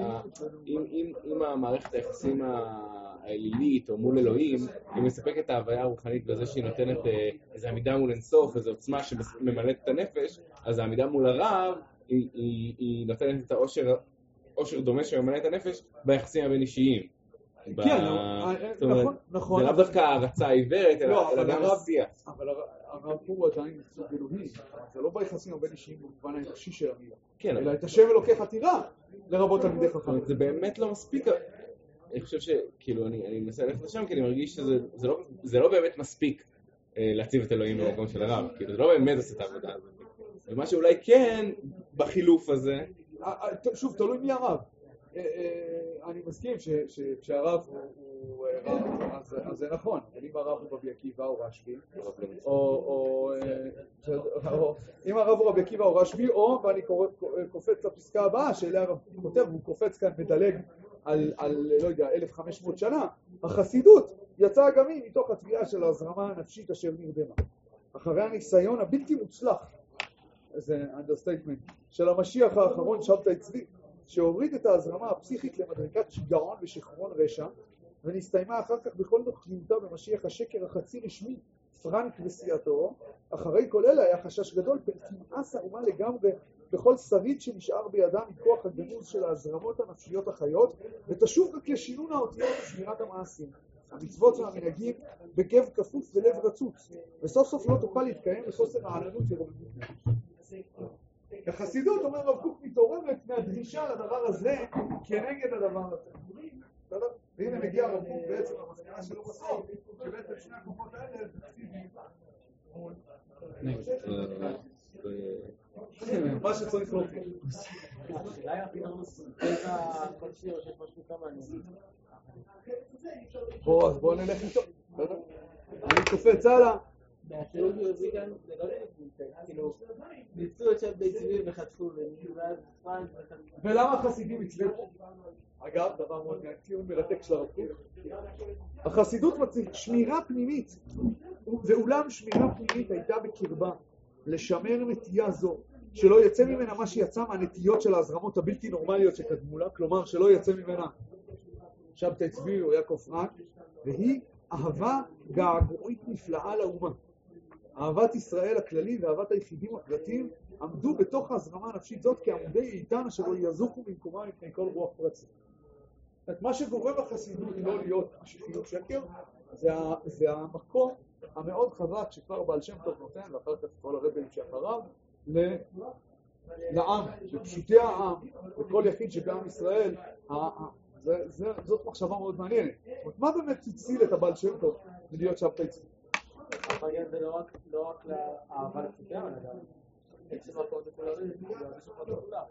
אם המערכת היחסים האלילית או מול אלוהים, היא מספקת את ההוויה הרוחנית בזה שהיא נותנת איזו עמידה מול אינסוף, איזו עוצמה שממלאת את הנפש, אז העמידה מול הרב היא נותנת את העושר דומה שממלא את הנפש ביחסים הבין אישיים. כן, נכון. זה לאו דווקא הרצה העיוורת, אלא גם השיח. אבל הרב הוא עדיין ייצוג אלוהי, זה לא ביחסים הבין אישיים במובן האנושי של המילה, אלא את השם אלוקי חתירה לרבות תלמידי חכמים. זה באמת לא מספיק. אני חושב שכאילו אני מנסה ללכת לשם כי אני מרגיש שזה לא באמת מספיק להציב את אלוהים במקום של הרב, כאילו זה לא באמת עושה את העבודה הזאת. ומה שאולי כן בחילוף הזה, שוב, תלוי מי הרב. אני מסכים שהרב הוא רב, אז זה נכון, אבל אם הרב הוא רבי עקיבא או רשב"י, או אם הרב הוא רבי עקיבא או רשב"י, או, ואני קופץ לפסקה הבאה שאליה הרב כותב, הוא קופץ כאן מדלג על, לא יודע, 1500 שנה, החסידות יצאה גם היא מתוך התביעה של ההזרמה הנפשית אשר נרדמה. אחרי הניסיון הבלתי מוצלח, זה understatement, של המשיח האחרון שבתאי צבי, שהוריד את ההזרמה הפסיכית למדרגת שיגעון ושכרון רשע, ונסתיימה אחר כך בכל נוכחותה במשיח השקר החצי רשמי, פרנק וסיעתו. אחרי כל אלה היה חשש גדול, תמאס האומה לגמרי בכל שריד שנשאר בידה מכוח הגנוז של ההזרמות הנפשיות החיות, ותשוב רק לשינון האותיות ושמירת המעשים, המצוות והמנהגים בגב כפוף ולב רצוץ, וסוף סוף לא תוכל להתקיים בחוסר העננות ורוממות. החסידות, אומר רב קוק, מתעוררת מהדרישה לדבר הזה כנגד הדבר הזה. והנה מגיע רב קוק בעצם למסקנה שלו בסוף, שבעצם שני הכוחות האלה זה מה שצריך להופיע. בואו נלך איתו. אני קופץ הלאה. והארכיאולוגיה הביאה גם, זה לא כאילו, ביצעו את שם בית צבי וחטפו, ואז פרנק וחטפו. ולמה החסידים הצליחו? אגב, דבר מאוד טיעון מרתק של הרב קוק. החסידות מציעה שמירה פנימית, ואולם שמירה פנימית הייתה בקרבה, לשמר נטייה זו, שלא יצא ממנה מה שיצא מהנטיות של ההזרמות הבלתי נורמליות שקדמו לה, כלומר שלא יצא ממנה שבתאי צבי או יעקב פרנק, והיא אהבה געגועית נפלאה לאומה. אהבת ישראל הכללי ואהבת היחידים הפרטיים עמדו בתוך ההזרמה הנפשית זאת כעמודי איתן אשר לא יזוכו במקומם מפני כל רוח פרצה. מה שגורם החסידות לא להיות משיחיות שקר זה המקום המאוד חזק שכבר בעל שם טוב נותן, ואחר כך כל הרבים שאחריו, לעם, לפשוטי העם, לכל יחיד שבעם ישראל, זאת מחשבה מאוד מעניינת. מה באמת הציל את הבעל שם טוב מלהיות שבתאי צבי? הפעם זה לא רק לאהבה לפשוטי העם, אלא גם עצם הפרטיקולרי, זה שפרטיקולרי.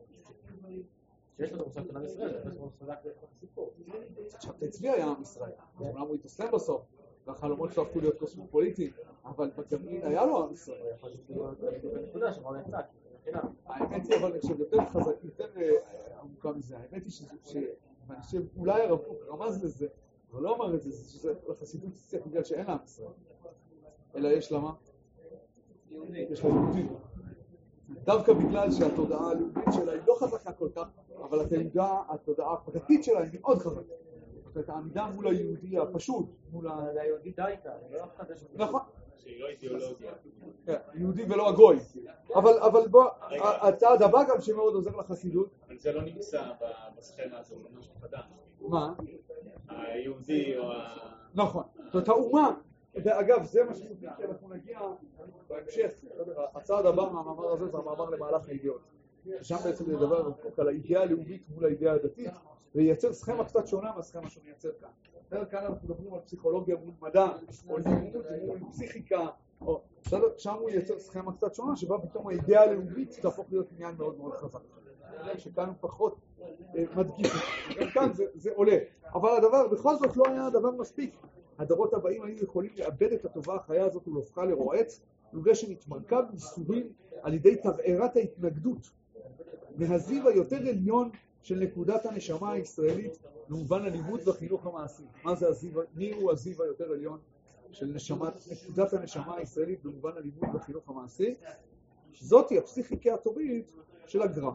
שיש לו מושג של עם ישראל, זה פשוט חזק בעצם הסיפור. שבתאי צבי היה עם ישראל, אומנם הוא התאסלם בסוף, והחלומות שלו הפכו להיות קוסמופוליטיים, אבל בגרעין היה לו עם ישראל. בנקודה שמה הוא יצא, האמת היא, אבל אני חושב יותר חזק, יותר עמוקה מזה. האמת היא ואני חושב, אולי הרב קוק רמז לזה, אבל לא אמר את זה, שזה לחסידות הצליח בגלל שאין לה עם ישראל. אלא יש למה? יש לה יהודים. דווקא בגלל שהתודעה הלאומית שלה היא לא חזקה כל כך, אבל התודעה הפרטית שלה היא מאוד חזקה. זאת אומרת, העמידה מול היהודי הפשוט, מול היהודי דייקה, לא אף אחד יש... נכון. שהיא לא אידיאולוגיה. יהודי ולא הגוי. אבל בוא, הצעד הבא גם שמאוד עוזר לחסידות. אבל זה לא נמצא בסכמה הזו, משהו חדש. מה? היהודי או נכון. זאת אומרת, האומה, ואגב, זה מה שמוביל שאנחנו נגיע בהמשך. הצעד הבא מהמאמר הזה זה המאמר למהלך האידיאות. שם בעצם נדבר על האידאה הלאומית מול האידאה הדתית, וייצר סכמה קצת שונה מהסכמה שהוא מייצר כאן. כאן אנחנו מדברים על פסיכולוגיה מול מדע, או לימוד מול פסיכיקה, שם הוא ייצר סכמה קצת שונה, שבה פתאום האידאה הלאומית תהפוך להיות עניין מאוד מאוד חזק. שכאן הוא פחות מדגיש, גם כאן זה עולה. אבל הדבר, בכל זאת לא היה הדבר מספיק. הדורות הבאים היו יכולים לאבד את הטובה החיה הזאת ולהופכה לרועץ, לולא שנתמרכב מסורים על ידי תבערת ההתנגדות, מהזיו היותר עליון של נקודת הנשמה הישראלית במובן הלימוד והחינוך המעשי. מי הוא הזיו היותר עליון של נקודת הנשמה הישראלית במובן הלימוד והחינוך המעשי? זאת היא הפסיכיקה התורית של הגר"א.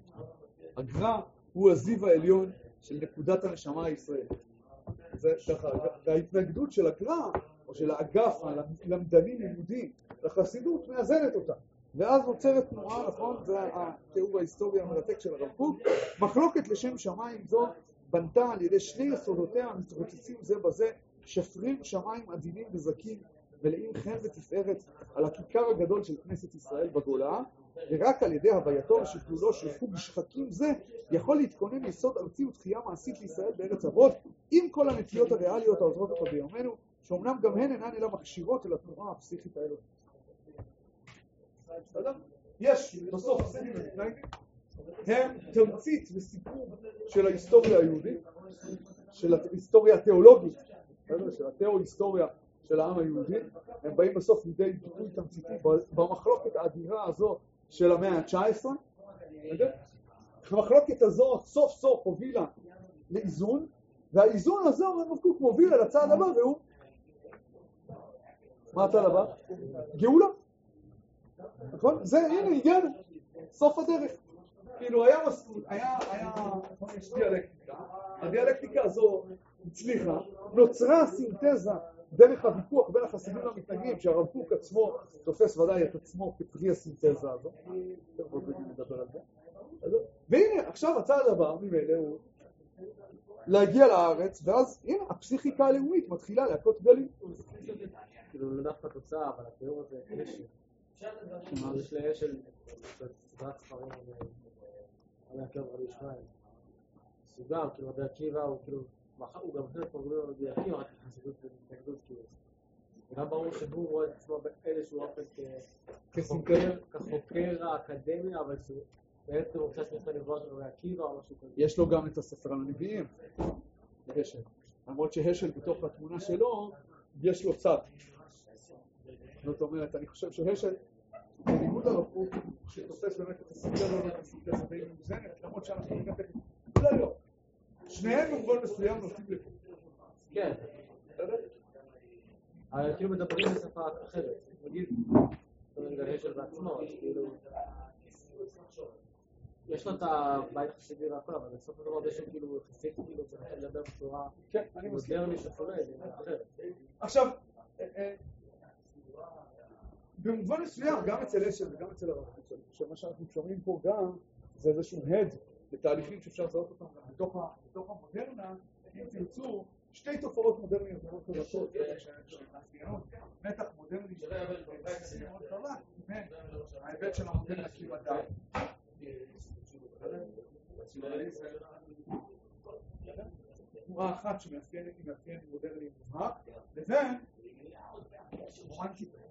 הגר"א הוא הזיו העליון של נקודת הנשמה הישראלית. זה ככה, וההתנגדות של הגר"א או של האגף הלמדני-לימודי לחסידות מאזנת אותה. ואז נוצרת תנועה, נכון? זה התיאור ההיסטורי המרתק של הרב קוק. מחלוקת לשם שמיים זו בנתה על ידי שני יסודותיה המתרוצצים זה בזה, שפרים שמיים עדינים וזקים מלאים חן ותפארת על הכיכר הגדול של כנסת ישראל בגולה, ורק על ידי הווייתו ושכלולו של חוג שחקים זה יכול להתכונן יסוד ארצי ותחייה מעשית לישראל בארץ אבות, עם כל הנטיות הריאליות העוזרות אותה ביומנו, שאומנם גם הן אינן אלא מכשירות אל התנועה הפסיכית האלוהית. יש בסוף הסנים המתנגדים, הם תמצית וסיפור של ההיסטוריה היהודית, של ההיסטוריה התיאולוגית, של התיאו-היסטוריה של העם היהודי. הם באים בסוף לידי ביטוי תמציתי במחלוקת האדירה הזו של המאה ה-19. המחלוקת הזו סוף סוף הובילה לאיזון, והאיזון הזה הרב קוק מוביל אל הצעד הבא, והוא מה הצעד הבא? גאולה. נכון? זה, הנה, הגענו, סוף הדרך. כאילו היה יש דיאלקטיקה, הדיאלקטיקה הזו הצליחה, נוצרה סינתזה דרך הוויכוח בין החסידים למתנגדים, שהרב קוק עצמו תופס ודאי את עצמו כפרי הסינתזה הזו. נדבר על זה. והנה, עכשיו הצעד הבא ממילא הוא להגיע לארץ, ואז הנה, הפסיכיקה הלאומית מתחילה להכות גלים. כאילו לא דווקא תוצאה, אבל התיאור הזה קשי. יש לאשל סדרת ספרים על הקרב רבי ישמעאל. סוגם, כאילו רבי עקיבא הוא כאילו, הוא גם חלק פרגולים על רבי עקיבא, רק חסידות והתנגדות כאילו. וגם ברור שהוא רואה את עצמו באיזשהו אופן כחוקר האקדמיה, אבל בעצם הוא קצת נכנס לנבואה של רבי עקיבא או משהו כזה. יש לו גם את הספר על הנביאים, השל. למרות שהשל בתוך התמונה שלו, יש לו צד. זאת אומרת, אני חושב שהשל, בניגוד הרב קוק, שתופס באמת את הספר הזה, את הספר הזה די מאוזנת, למרות שאנחנו נראה תכף, אולי לא. שניהם במובן מסוים נוטים לפה. כן. אבל כאילו מדברים בשפה אחרת. נגיד, נגיד השל בעצמו, אז כאילו... יש לו את הבית חסידי והכל, אבל בסוף הדבר יש כאילו חסיד כאילו צריך לדבר בצורה מודרנית שפורדת, זה אחרת. עכשיו, במובן מסוים, גם אצל אשל וגם אצל הרב קוק, שמה שאנחנו שומעים פה גם זה איזשהו הד לתהליכים שאפשר לזהות אותם בתוך המודרנה, אם תרצו, שתי תופעות מודרניות מאוד חדשות שמאפיינות מתח ההיבט של המודל הכמעטי, תנועה אחת שמאפיינת מאפיין מודרני מובהק, לבין רומנטיקה,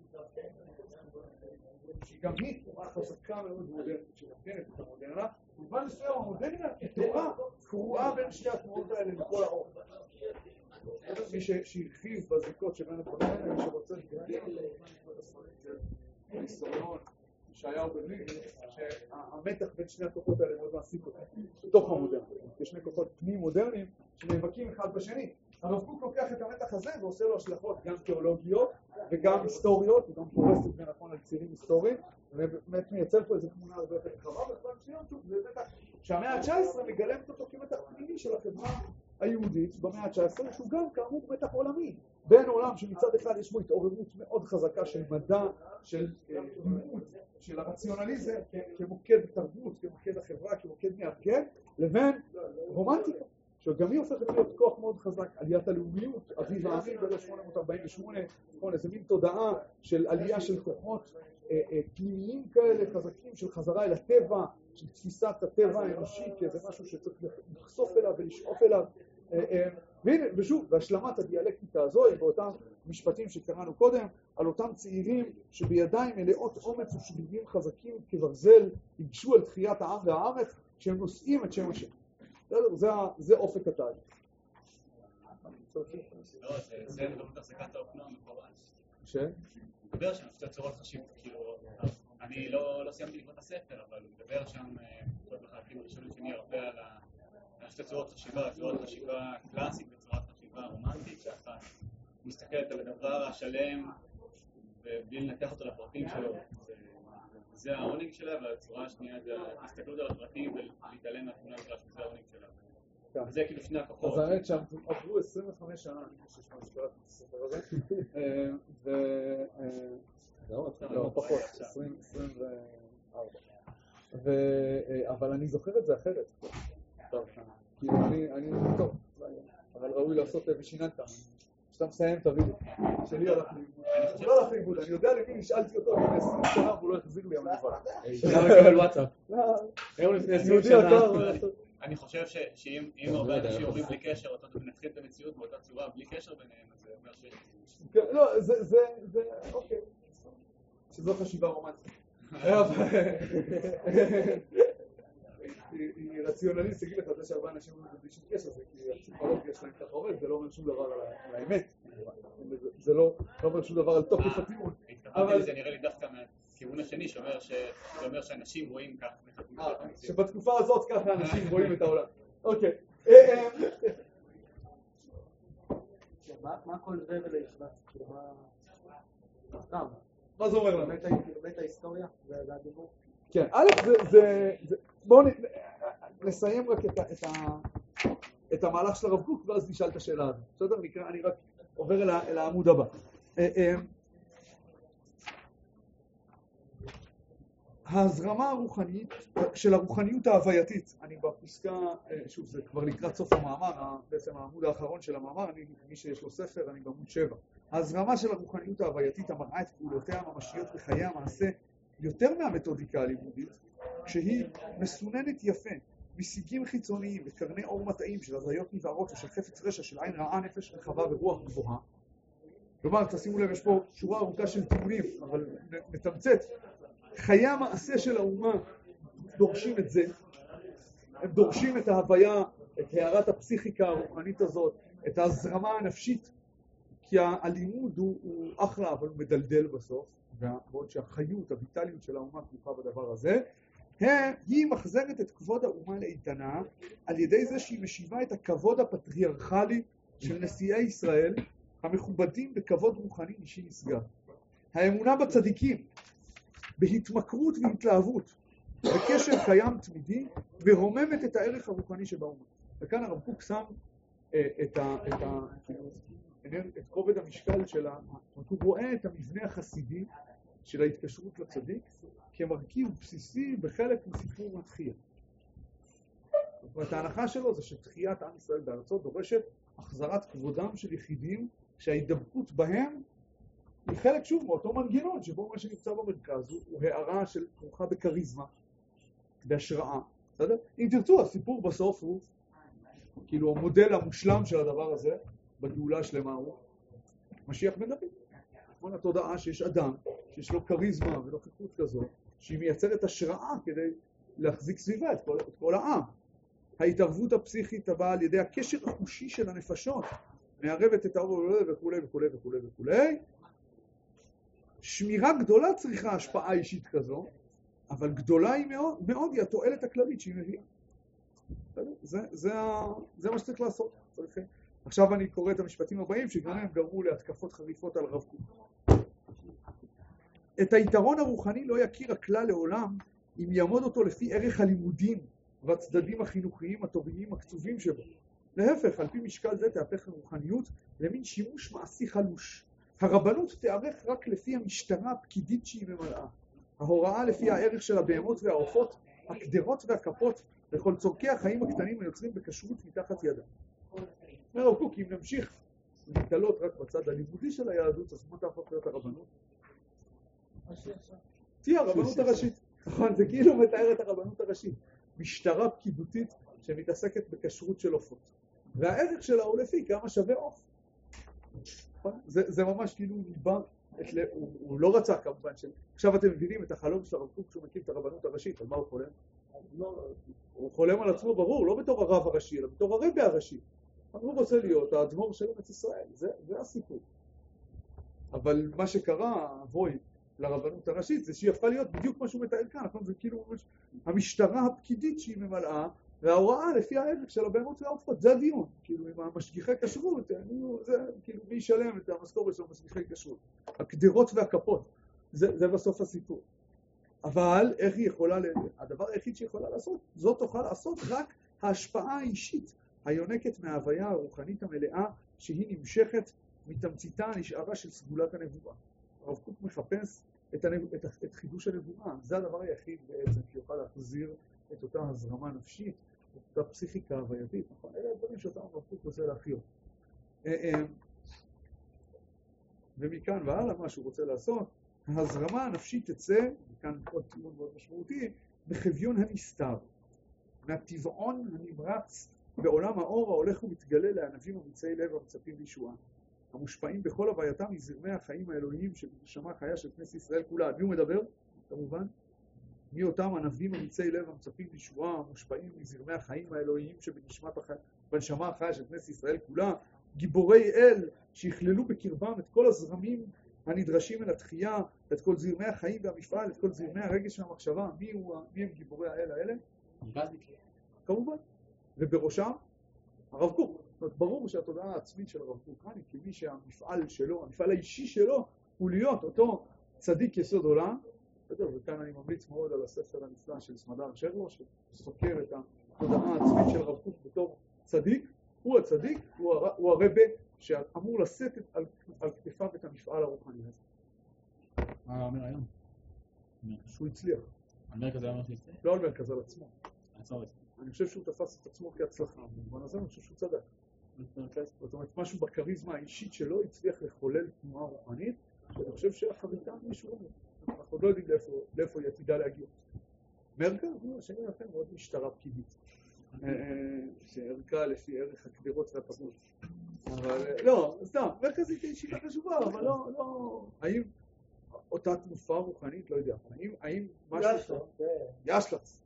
שהיא גם היא תנועה חזקה מאוד מודרנית שמאפיינת את המודרנה. במובן מסוים המודרנה היא תנועה קרועה בין שתי התנועות האלה לכל האור. מי שהרחיב בזיקות שבין הדברים האלה, מי שרוצה להגיע להיסטוריון ישעיהו בן-לוי, שהמתח בין שני הכוחות האלה מאוד מעסיק אותם בתוך המודרנה. יש שני כוחות פנים מודרניים שנאבקים אחד בשני. הרב קוק לוקח את המתח הזה ועושה לו השלכות גם תיאולוגיות וגם היסטוריות, וגם פורס את זה נכון על צירים היסטוריים, ובאמת מייצר פה איזו תמונה הרבה יותר רחבה, ובכל מסוים שוב זה מתח שהמאה ה-19 מגלמת אותו כמתח פנימי של החברה היהודית במאה ה-19, שהוא גם כאמור מתח עולמי, בין עולם שמצד אחד יש בו התעוררות מאוד חזקה של מדע, של לימוד, של הרציונליזם כמוקד תרבות, כמוקד החברה, כמוקד מארגן, לבין רומנטיקה, שגם היא הופכת להיות כוח מאוד חזק, עליית הלאומיות, אביב העמים ב-1848, איזה מין תודעה של עלייה של כוחות פנימיים כאלה חזקים, של חזרה אל הטבע, של תפיסת הטבע האנושי כאיזה משהו שצריך לחשוף אליו ולשאוף אליו. והנה, ושוב, והשלמת הדיאלקטיקה הזו היא באותם משפטים שקראנו קודם, על אותם צעירים שבידיים מלאות אומץ ושגיבים חזקים כברזל, ייגשו על תחיית העם והארץ, שהם נושאים את שם השם. זה אופק התהליך. זה מדבר תחזקת האופנוע מפורש. ש? מדבר שם שתי צורות חשיבות, כאילו, אני לא סיימתי לקרוא את הספר, אבל הוא מדבר שם, בחלקים הראשונים שני הרבה על שתי צורות חשיבה, צורת חשיבה קלאסית וצורת חשיבה רומנטית, שאחת מסתכלת על הדבר השלם ובלי לנתח אותו לפרטים שלו, זה העונג שלה, והצורה השנייה זה ההסתכלות על הפרטים ולהתעלם מהתמונה שלה שזה העונג שלה. וזה כאילו שני הכוחות. אז האמת שם עברו 25 שנה, אני חושב שקראתי את הספר הזה, לא, פחות, 24. אבל אני זוכר את זה אחרת. כאילו טוב, אבל ראוי לעשות בשיננת. כשאתה מסיים תביא לי. שלי הלך לאיבוד. לא הלך לאיבוד, אני יודע למי נשאלתי אותו לפני 20 שנה והוא לא החזיר לי המנבל. אפשר לקבל וואטסאפ. היום לפני 20 שנה. אני חושב שאם הרבה אנשים עוברים בלי קשר, אותו מנתחים את המציאות באותה צורה, בלי קשר ביניהם, אז זה אומר שיש... לא, זה, אוקיי. שזו חשיבה רומנטית. היא רציונליסט, תגיד לך, זה שהרבה אנשים אומרים בלי שום קשר, זה כי הפסיכולוגיה שלהם ככה עובד, זה לא אומר שום דבר על האמת. זה לא אומר שום דבר על תוקף הטיעון. התכוונתי לזה נראה לי דווקא מהכיוון השני, שאומר שאנשים רואים כך. שבתקופה הזאת ככה אנשים רואים את העולם. אוקיי. מה כל זה ולישיבה? מה זה אומר לנו? בית ההיסטוריה? זה הדיבור? כן, א', בואו נסיים רק את המהלך של הרב קוק ואז נשאל את השאלה הזאת. בסדר? אני רק עובר אל העמוד הבא. ההזרמה הרוחנית של הרוחניות ההווייתית, אני בפסקה, שוב זה כבר לקראת סוף המאמר, בעצם העמוד האחרון של המאמר, מי שיש לו ספר, אני בעמוד 7. ההזרמה של הרוחניות ההווייתית המראה את פעולותיה הממשיות בחיי המעשה יותר מהמתודיקה הלימודית, שהיא מסוננת יפה, משיגים חיצוניים וקרני אור מטעים של הזיות נבערות ושל חפץ רשע של עין רעה, נפש רחבה ורוח גבוהה. כלומר, תשימו לב, יש פה שורה ארוכה של טיעונים, אבל נתמצת. חיי המעשה של האומה דורשים את זה, הם דורשים את ההוויה, את הערת הפסיכיקה הרוחנית הזאת, את ההזרמה הנפשית, כי הלימוד הוא אחלה, אבל הוא מדלדל בסוף, בעוד שהחיות, הויטליות של האומה כרוכה בדבר הזה, היא מחזרת את כבוד האומה לאיתנה, על ידי זה שהיא משיבה את הכבוד הפטריארכלי של נשיאי ישראל, המכובדים בכבוד רוחני אישי נשגב. האמונה בצדיקים, בהתמכרות והתלהבות, בקשר קיים תמידי, מרוממת את הערך הרוחני שבאומה. וכאן הרב קוק שם את כובד המשקל של הוא רואה את המבנה החסידי של ההתקשרות לצדיק כמרכיב בסיסי בחלק מסיפור התחייה. זאת אומרת, ההנחה שלו זה שתחיית עם ישראל בארצות דורשת החזרת כבודם של יחידים שההידבקות בהם היא חלק שוב מאותו מנגנון שבו מה שנמצא במרכז הוא הערה של כרוכה בקריזמה, בהשראה. בסדר? אם תרצו, הסיפור בסוף הוא כאילו המודל המושלם של הדבר הזה בגאולה שלמה הוא משיח בן דוד. נכון, התודעה שיש אדם שיש לו קריזמה ונוכחות כזו שהיא מייצרת השראה כדי להחזיק סביבה את כל העם. ההתערבות הפסיכית הבאה על ידי הקשר החושי של הנפשות מערבת את האור וכולי וכולי וכולי וכולי. שמירה גדולה צריכה השפעה אישית כזו, אבל גדולה היא מאוד היא התועלת הכללית שהיא מביאה. זה מה שצריך לעשות. עכשיו אני קורא את המשפטים הבאים שגם הם גרמו להתקפות חריפות על הרב קוק. את היתרון הרוחני לא יכיר הכלל לעולם אם יעמוד אותו לפי ערך הלימודים והצדדים החינוכיים הטוביים הקצובים שבו. להפך, על פי משקל זה תהפך הרוחניות למין שימוש מעשי חלוש. הרבנות תערך רק לפי המשטרה הפקידית שהיא ממלאה. ההוראה לפי הערך של הבהמות והעופות, הקדרות והכפות וכל צורכי החיים הקטנים היוצרים בכשרות מתחת ידה. אומר הרב קוק, אם נמשיך להתעלות רק בצד הלימודי של היהדות, אז מה תהפוך להיות הרבנות? תהיה הרבנות הראשית. נכון, זה כאילו מתאר את הרבנות הראשית. משטרה פקידותית שמתעסקת בכשרות של עופות. והערך שלה הוא לפי כמה שווה עוף. זה ממש כאילו ניבא, הוא לא רצה כמובן. עכשיו אתם מבינים את החלום של הרב קוק כשהוא מקים את הרבנות הראשית, על מה הוא חולם? הוא חולם על עצמו ברור, לא בתור הרב הראשי, אלא בתור הרבי הראשי. הוא רוצה להיות האדמו"ר של ארץ ישראל, זה הסיפור. אבל מה שקרה, אבוי, לרבנות הראשית, זה שהיא הפכה להיות בדיוק מה שהוא מתאר כאן, נכון? זה כאילו המשטרה הפקידית שהיא ממלאה, וההוראה לפי הערך של הבהמות והעופות, זה הדיון. כאילו עם המשגיחי כשרות, זה כאילו מי ישלם את המשכורת של המשגיחי כשרות. הקדרות והכפות, זה בסוף הסיפור. אבל איך היא יכולה, הדבר היחיד שהיא יכולה לעשות, זאת תוכל לעשות רק ההשפעה האישית, היונקת מההוויה הרוחנית המלאה, שהיא נמשכת מתמציתה הנשארה של סגולת הנבואה. הרב קוק מחפש את חידוש הנבואה. זה הדבר היחיד בעצם שיוכל להחזיר את אותה הזרמה נפשית, את אותה פסיכיקה הווייתית. נכון? אלה הדברים שאותם הרב קוק רוצה להכיר. ומכאן והלאה מה שהוא רוצה לעשות, ההזרמה הנפשית תצא, וכאן עוד טיעון מאוד משמעותי, בחביון הנסתר, מהטבעון הנמרץ בעולם האור ההולך ומתגלה לענבים אמיצי לב המצפים לישועה. המושפעים בכל הווייתם מזרמי החיים האלוהיים של נשמה חיה של כנסת ישראל כולה. מי הוא מדבר? כמובן. מי אותם ענבים אמיצי לב המצפים לישועה, המושפעים מזרמי החיים האלוהיים שבנשמה החיה של כנסת ישראל כולה. גיבורי אל שיכללו בקרבם את כל הזרמים הנדרשים אל התחייה, את כל זרמי החיים והמפעל, את כל זרמי הרגש והמחשבה. מי הם גיבורי האל האלה? כמובן. ובראשם הרב קוק. זאת אומרת, ברור שהתודעה העצמית של הרב קוק, כמי שהמפעל שלו, המפעל האישי שלו, הוא להיות אותו צדיק יסוד עולם. וכאן אני ממליץ מאוד על הספר הנפלא של סמדר שרלו, שסוקר את התודעה העצמית של הרב קוק בתור צדיק. הוא הצדיק, הוא הרבה שאמור לשאת על כתפיו את המפעל הרוחני הזה. מה אומר היום? שהוא הצליח. על מרכז היום איך להצליח? לא על מרכז, על עצמו. עצמו. אני חושב שהוא תפס את עצמו כהצלחה. במובן הזה אני חושב שהוא צדק. זאת אומרת, משהו בקריזמה האישית שלו הצליח לחולל תנועה רוחנית, שאני חושב שהחביתה מישהו לא. אנחנו עוד לא יודעים לאיפה היא עתידה להגיע. מרכז, השני לכם, מאוד משטרה פקידית. שערכה לפי ערך הקדרות והפקות. אבל לא, סתם, מרכזית היא ישיבה חשובה, אבל לא, האם אותה תנופה רוחנית, לא יודע, האם משהו... ישלץ.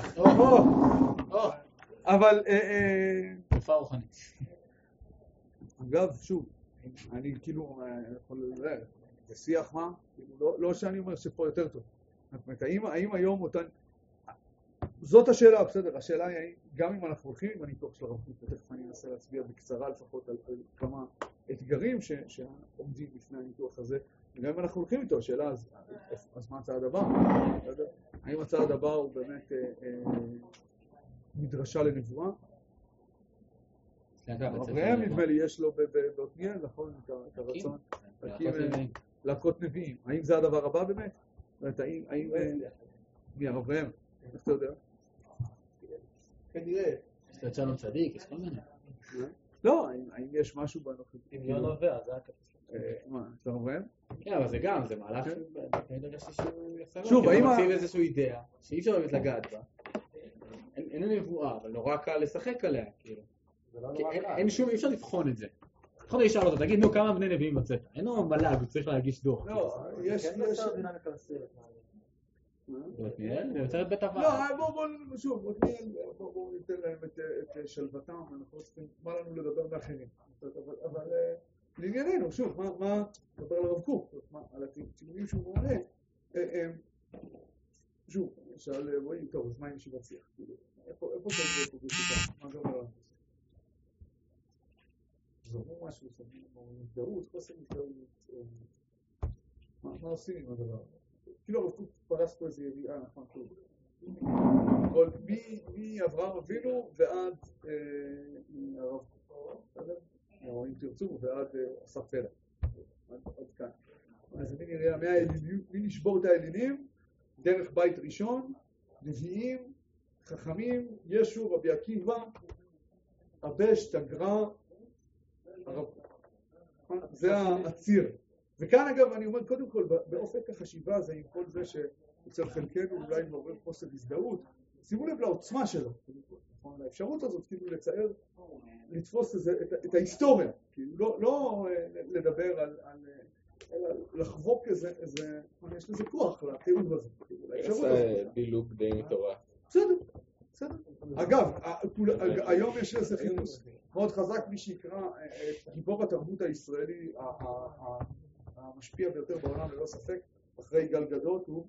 אבל... תנופה רוחנית. אגב, שוב, אני כאילו יכול לראה, בשיח מה? לא שאני אומר שפה יותר טוב. זאת אומרת, האם היום אותן... זאת השאלה, בסדר, השאלה היא, גם אם אנחנו הולכים עם הניתוח של הרב קוק, ותכף אני אנסה להצביע בקצרה לפחות על כמה אתגרים שעומדים לפני הניתוח הזה, וגם אם אנחנו הולכים איתו, השאלה, אז מה הצעד הבא? האם הצעד הבא הוא באמת מדרשה לנבואה? אברהם נדמה לי, יש לו בעתניאל, נכון, את הרצון להכות נביאים. האם זה הדבר הבא באמת? זאת אומרת, האם... מי אברהם? איך אתה יודע? כנראה. יש יצא לו צדיק, יש כל מיני. לא, האם יש משהו בנוכחים? אם לא נובע, זה היה כתוב. מה, אתה רואה? כן, אבל זה גם, זה מהלך שאני הרגשתי שהוא יפה. שוב, האם הוא מציב איזושהי אידאה שאי אפשר באמת לגעת בה. אין נבואה, אבל נורא קל לשחק עליה, כאילו. אין שום, אי אפשר לבחון את זה. יכול לשאול אותו, תגיד, נו, כמה בני נביאים בספר? אין לו מלאג, הוא צריך להגיש דוח. לא, יש... דינמיקה לסרט. עתניאל, זה יוצר את בית אבל. לא, שוב, בואו ניתן להם את שלוותם, אנחנו לא צריכים, מה לנו לדבר מאחרים. אבל לענייננו, שוב, מה, נדבר על הרב קוק, על הטיעונים שהוא מעלה. שוב, שאל, רואים, טוב, אז מה עם ישיבת שיח? איפה כל זה פוגשת? מה זה אומר? זורמו משהו, הזדהות, חוסר הזדהות. מה עושים עם הדבר? כאילו הרב קוק פרס פה איזו יריעה, נכון, טוב. מאברהם אבינו ועד הרב קוק, או אם תרצו, ועד אסף פלא. עד כאן. אז מי נראה, מי נשבור את האלילים, דרך בית ראשון, נביאים, חכמים, ישו, רבי עקיבא, אבש, תגרא, הרב קוק. זה הציר. וכאן אגב אני אומר קודם כל באופק החשיבה הזה עם כל זה שאצל חלקנו אולי מעורר חוסר הזדהות, שימו לב לעוצמה שלו, האפשרות הזאת כאילו לצייר, לתפוס את ההיסטוריה, כאילו לא לדבר על לחבוק איזה, יש לזה כוח לתיאור הזה. זה דילוג די מטורף. בסדר. אגב, היום יש לזה חיפוש מאוד חזק, מי שיקרא את גיבור התרבות הישראלי המשפיע ביותר בעולם ללא ספק, אחרי גלגדות הוא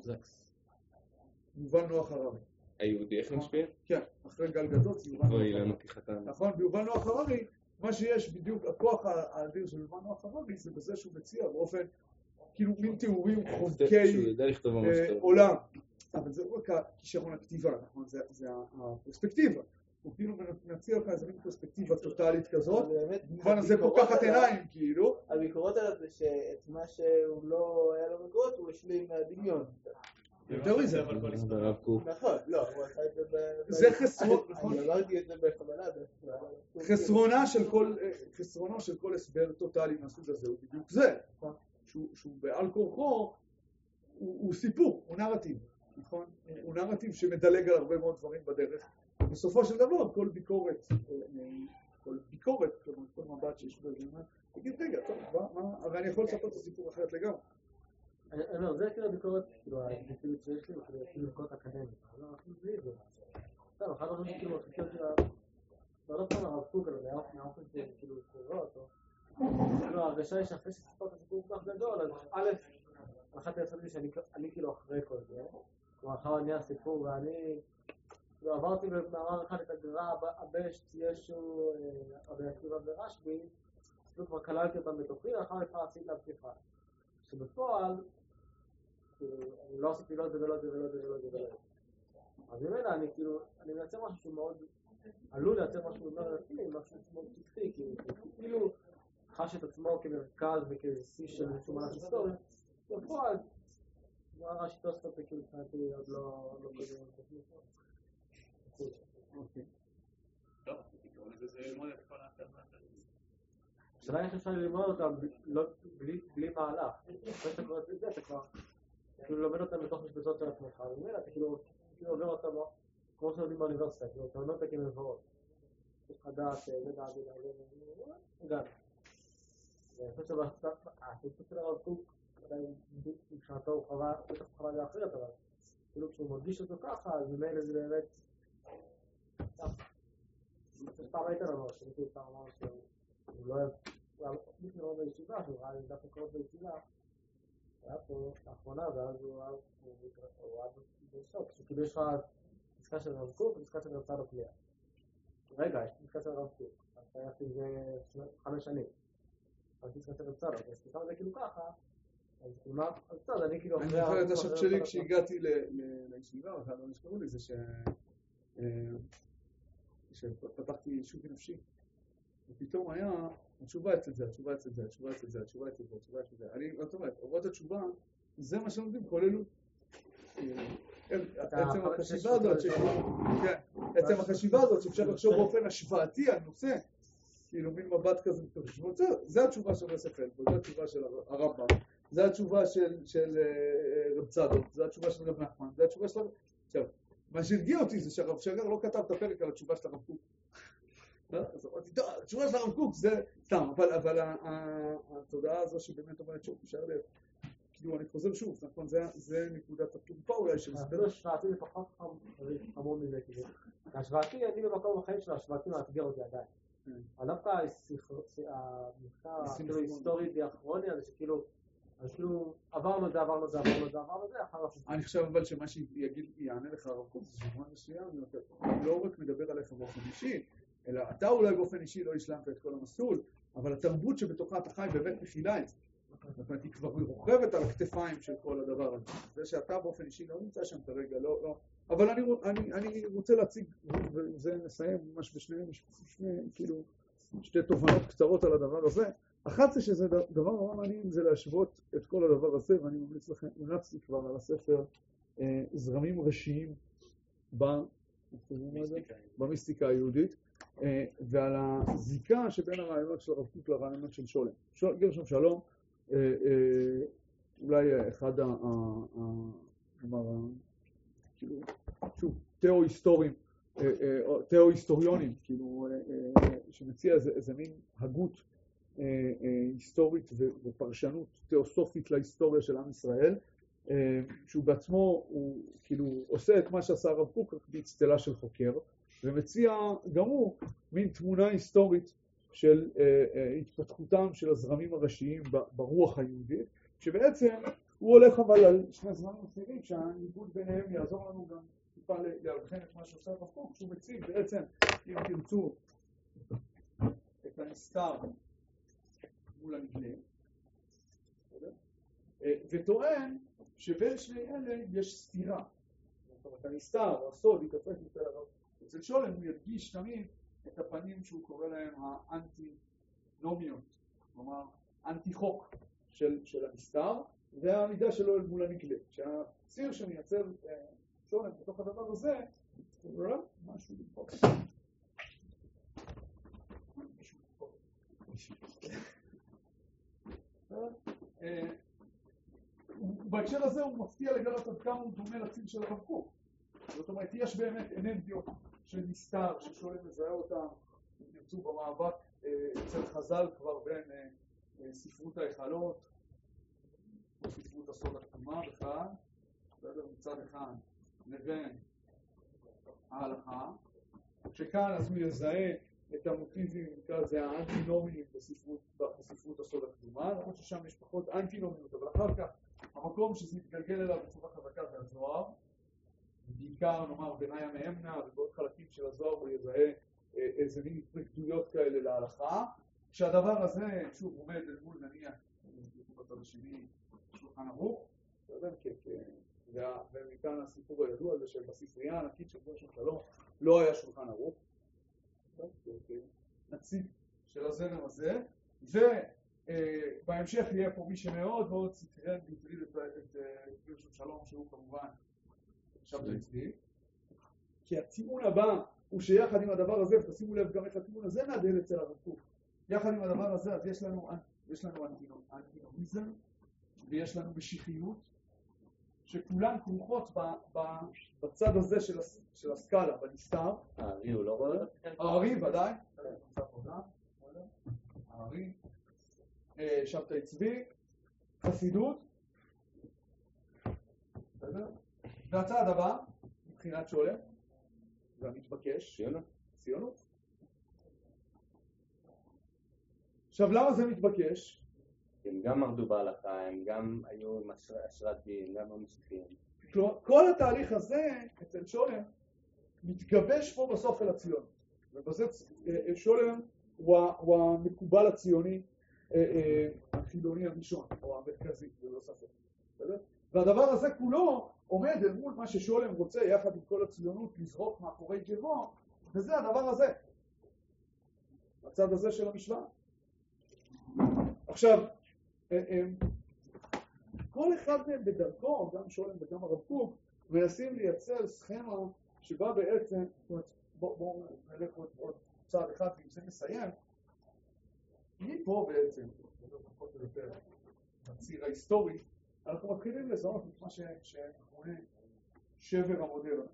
יובל נוח הררי. היהודי איך משפיע? כן, אחרי גלגדות יובל נוח הררי. לנו כחתן. נכון, ביובל נוח הררי, מה שיש בדיוק, הכוח האדיר של יובל נוח הררי זה בזה שהוא מציע באופן, כאילו מין תיאורים חובקי עולם. אבל זה רק הכישרון הכתיבה, נכון? זה הפרספקטיבה. הוא כאילו מציע לך איזה מין פרספקטיבה טוטלית כזאת, במובן הזה פוקחת עיניים, כאילו. הביקורות עליו זה שאת מה שהוא לא היה לו מקורות, הוא השלים מהדמיון. יותר מזה. נכון, לא, הוא עשה את זה זה חסרון, נכון? אני אמרתי את זה בכוונה. חסרונו של כל הסבר טוטלי מהסוג הזה, הוא בדיוק זה, שהוא בעל כורחו, הוא סיפור, הוא נרטיב, נכון? הוא נרטיב שמדלג על הרבה מאוד דברים בדרך. בסופו של דבר, כל ביקורת, כלומר, כל מבט שיש בו, תגיד, רגע, טוב, הרי אני יכול לספר את הסיפור אחרת לגמרי. לא, זה כאילו ביקורת, כאילו, האינטנסיבית שיש לי, כאילו ביקורת אקדמית. לא, אנחנו בלי זה. טוב, אחד הדברים שכאילו, חשבתי לא פעם הרב קוק, אבל מהאופן שכאילו קורא אותו, כאילו, ההרגשה היא שאחרי שסיפור את הסיפור כל כך גדול, אז א', הנחתי לעשות לי שאני כאילו אחרי כל זה, כלומר, אחר אני הסיפור, ואני עברתי במאמר אחד את הגר"א, אבש, ישו, רבי עקיבא ורשב"י, אז כבר כללתי אותם בתוכי, ואחר כך עשיתי להם פתיחה. שבפועל, אני לא עשיתי לא זה ולא זה ולא זה ולא זה ולא זה. אז ממילא אני מייצר משהו שהוא מאוד, עלול לייצר משהו מאוד רציני, משהו מאוד פתחי, כאילו חש את עצמו כמרכז וכשיא של איזשהו מהלך היסטורי, בפועל, זה הרע שתוספות וכאילו מבחינתי עוד לא כזה תכנית. אוקיי. טוב, תקראו לזה זה ללמוד את כל האלטרנטיבות. השאלה איך אפשר ללמוד אותם בלי מהלך. אחרי שאתה קורא את זה, אתה כבר כאילו לומד אותם בתוך משבצות של עצמך, ומילא אתה כאילו עובר אותם כמו שלומדים באוניברסיטה, כאילו אתה לומד אותם כמבואות. יש לך דעת, זה דעת, גם. ואני חושב שהסיפור של הרב קוק, מבחינתו הוא חווה, בטח חווה זה אחרת, אבל כאילו כשהוא מרגיש אותו ככה, אז ממילא זה באמת פעם הייתה לנו, שאני פעם אמר שהוא לא אוהב, לפני רוב הישיבה, שהוא ראה לי דווקא קרוב בישיבה, היה פה לאחרונה, ואז הוא אהב בשוק, שכאילו יש לך פסקה של רב קוק ופסקה של רב צדוק ליה. רגע, יש פסקה של רב קוק, אז היה זה 5 שנים. אז פסקה של רב צדוק, אז פסקה זה כאילו ככה, אז מה, אז צד, אני כאילו... אני זוכר את השם שלי כשהגעתי לישיבה, אבל לא נשכרו לי, זה שפתחתי שובי נפשי. ופתאום היה, התשובה אצל זה, התשובה אצל זה, התשובה אצל זה, התשובה אצל זה, התשובה אצל זה. אני אומרת, עבורת התשובה, זה מה שלומדים, כוללות. עצם החשיבה הזאת שאפשר לחשוב באופן השוואתי על נושא, כאילו מין מבט כזה, זה התשובה של יוסף אלפו, זה התשובה של הרמב"ם, זה התשובה של רב צדוק, זה התשובה של רב נחמן, זה התשובה של... עכשיו, מה שהרגיע אותי זה שהרב שג"ר לא כתב את הפרק על התשובה של הרב קוק. אז אמרתי, טוב, התשובה של הרב קוק זה סתם, אבל התודעה הזו שבאמת אומרת שוב, אפשר לב, כאילו אני חוזר שוב, נכון, זה נקודת התורפה אולי של זה. אפילו השוואתי לפחות חמור מזה, כאילו. השוואתי, אני במקום החיים של השוואתי מאתגר אותי עדיין. אבל דווקא המחקר ההיסטורי דיאכרוני הזה שכאילו, אז כאילו עברנו את זה, אני חושב אבל שמה שיענה לך הרב קוק זה שבזמן מסוים, הוא לא רק מדבר עליך באופן אישי, אלא אתה אולי באופן אישי לא השלמת את כל המסלול, אבל התרבות שבתוכה אתה חי באמת מכילה את זה. זאת אומרת, היא כבר רוכבת על הכתפיים של כל הדבר הזה. זה שאתה באופן אישי לא נמצא שם כרגע, לא. אבל אני רוצה להציג, וזה נסיים ממש כאילו, שתי תובנות קצרות על הדבר הזה. אחת זה שזה דבר נורא מעניין, זה להשוות את כל הדבר הזה, ואני ממליץ לכם, המלצתי כבר על הספר זרמים ראשיים במיסטיקה היהודית, ועל הזיקה שבין הרעיונות של הרב קוק לרעיונות של שולם. גרשום שלום, אולי אחד תיאו-היסטוריונים, כאילו, שמציע איזה מין הגות היסטורית ופרשנות תיאוסופית להיסטוריה של עם ישראל, שהוא בעצמו, הוא כאילו עושה את מה שעשה הרב קוק באצטלה של חוקר, ומציע גם הוא מין תמונה היסטורית של התפתחותם של הזרמים הראשיים ברוח היהודית, שבעצם הוא הולך אבל על שני זרמים אחרים, שהניגוד ביניהם יעזור לנו גם טיפה להבחן את מה שעושה הרב קוק, שהוא מציג בעצם, אם תרצו, את הנסתר מול הנגלה, וטוען שבין שני אלה יש סתירה. זאת אומרת, הנסתר, הסוד, יתפק יותר הרב. אצל שולם הוא ירגיש תמיד את הפנים שהוא קורא להם האנטי-נומיות, כלומר אנטי-חוק של הנסתר, זה העמידה שלו מול הנגלה. שהציר שמייצר שולם בתוך הדבר הזה, הוא רואה משהו לבחור. בהקשר הזה הוא מפתיע לגלות עד כמה הוא דומה לציר של הרב קוק. זאת אומרת, יש באמת אנרגיות של נסתר, ששולם מזהה אותם, אם תרצו במאבק אצל חז"ל כבר בין ספרות ההיכלות, או ספרות הסוד הקדומה בכלל, מצד אחד, לבין ההלכה, שכאן אז הוא יזהה את המוטיבים, נקרא לזה האנטינומיים בספרות הסוד הקדומה, למרות ששם יש פחות אנטינומיות, אבל אחר כך המקום שזה מתגלגל אליו בצורה חזקה זה הזוהר, בעיקר נאמר בניה מאמנה ובעוד חלקים של הזוהר הוא יזהה איזה מין התנגדויות כאלה להלכה, כשהדבר הזה שוב עומד אל מול נניח בצד השני שולחן ערוך, ומכאן הסיפור הידוע הזה שבספרייה הענקית של גרשום שלום לא היה שולחן ערוך, נציג של הזרם הזה, ובהמשך יהיה פה מי שמאוד מאוד סקרן והטריד את גרשום שלום, שהוא כמובן שבתאי צבי, כי הטיעון הבא הוא שיחד עם הדבר הזה, ותשימו לב גם איך הטיעון הזה מהדהד אצל הרב קוק, יחד עם הדבר הזה אז יש לנו אנטינומיזם ויש לנו משיחיות, שכולן כרוכות בצד הזה של הסקאלה, בנסתר. הארי הוא לא רואה? הארי ודאי, הארי, שבתאי צבי, חסידות, והצעד הבא, מבחינת שולם, והמתבקש, ציונות. עכשיו למה זה מתבקש? הם גם מרדו בהלכה, הם גם היו עם אשרת דין, גם ממשיכים. כלומר, כל התהליך הזה אצל שולם מתגבש פה בסוף אל הציון. ובזה שולם הוא המקובל הציוני החילוני הראשון, או המרכזי, זה לא ספק. והדבר הזה כולו עומד אל מול מה ששולם רוצה יחד עם כל הציונות לזרוק מאחורי גבו, וזה הדבר הזה. הצד הזה של המשוואה. עכשיו, כל אחד מהם בדרכו, גם שולם וגם הרב קוק, מנסים לייצר סכמה שבה בעצם, בואו נלך עוד צעד אחד ועם זה נסיים, מפה בעצם, פחות או יותר, בציר ההיסטורי, אנחנו מתחילים לזהות את מה שמכונה שבר המודרני.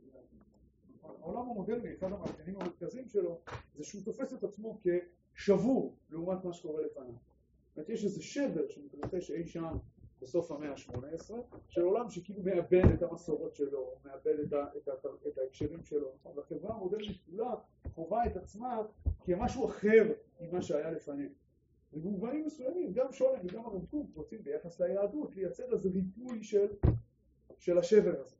העולם המודרני, אחד המאפיינים המרכזיים שלו, זה שהוא תופס את עצמו כשבור לעומת מה שקורה לפניו. זאת אומרת, יש איזה שבר שמתרחש אי שם בסוף המאה ה-18, של עולם שכאילו מאבד את המסורות שלו, מאבד את ההקשרים שלו. והחברה המודרנית כולה חובה את עצמה כמשהו אחר ממה שהיה לפניה. ובמובנים מסוימים, גם שולם וגם הרב קוק רוצים ביחס ליהדות לייצר איזה ריפוי של השבר הזה.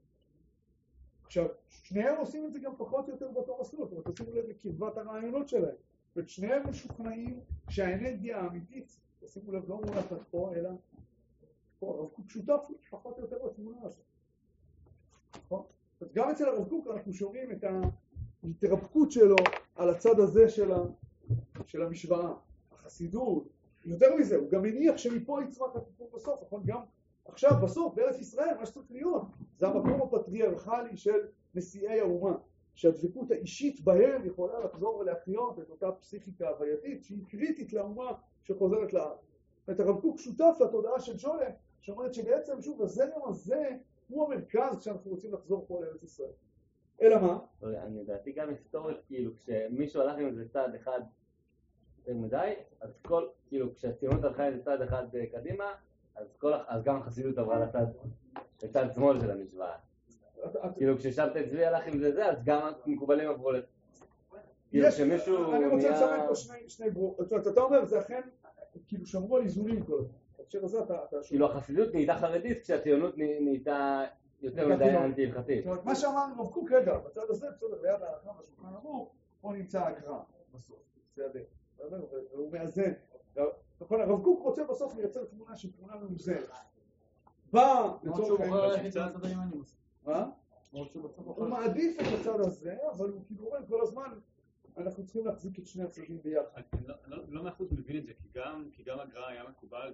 עכשיו, שניהם עושים את זה גם פחות או יותר באותו מסלול, זאת אומרת, תשימו לב לקרבת הרעיונות שלהם. ושניהם משוכנעים שהאנרגיה האמיתית, תשימו לב, לא מונחת פה, אלא פה, הרב קוק שותף פחות או יותר בתמונה הזאת. נכון? גם אצל הרב קוק אנחנו שומעים את ההתרפקות שלו על הצד הזה של המשוואה, החסידות. יותר מזה, הוא גם מניח שמפה יצמח הטיפול בסוף, נכון? גם עכשיו, בסוף, בארץ ישראל, מה שצריך להיות, זה המקום הפטריארכלי של נשיאי האומה, שהדבקות האישית בהם יכולה לחזור ולהחיות את אותה פסיכיקה הווייתית שהיא קריטית לאומה שחוזרת לארץ. את הרב קוק שותף לתודעה של שולם, שאומרת שבעצם, שוב, הזרם הזה הוא המרכז כשאנחנו רוצים לחזור פה לארץ ישראל. אלא מה? אני לדעתי גם היסטורית, כאילו, כשמישהו הלך עם איזה צעד אחד יותר מדי, אז כל, כאילו, כשהציונות הלכה עם צעד אחד קדימה, אז גם החסידות עברה לצד שמאל של המשוואה. כאילו כששבתאי צבי הלך עם זה, אז גם מקובלים עברו לזה. כאילו שמישהו אני רוצה לסמן פה שני ברור. אתה אומר, זה אכן, כאילו שמרו על איזונים כל הזמן. בהקשר הזה אתה שומע. כאילו החסידות נהייתה חרדית כשהציונות נהייתה יותר מדי אנטי-הלכתית. זאת אומרת, מה שאמרנו רב קוק, רגע, בצד הזה, בסדר, ליד ההלכה בשולחן ערוך, פה נמצא הגר"א בסוף. בסדר. והוא מאזן. נכון, הרב קוק רוצה בסוף לייצר תמונה שהיא תמונה מאוזנת. בא לצורך העניין. מה? הוא מעדיף את הצד הזה, אבל הוא כאילו אומר כל הזמן, אנחנו צריכים להחזיק את שני הצדדים ביחד. לא מאחוז מבין את זה, כי גם הגר"א היה מקובל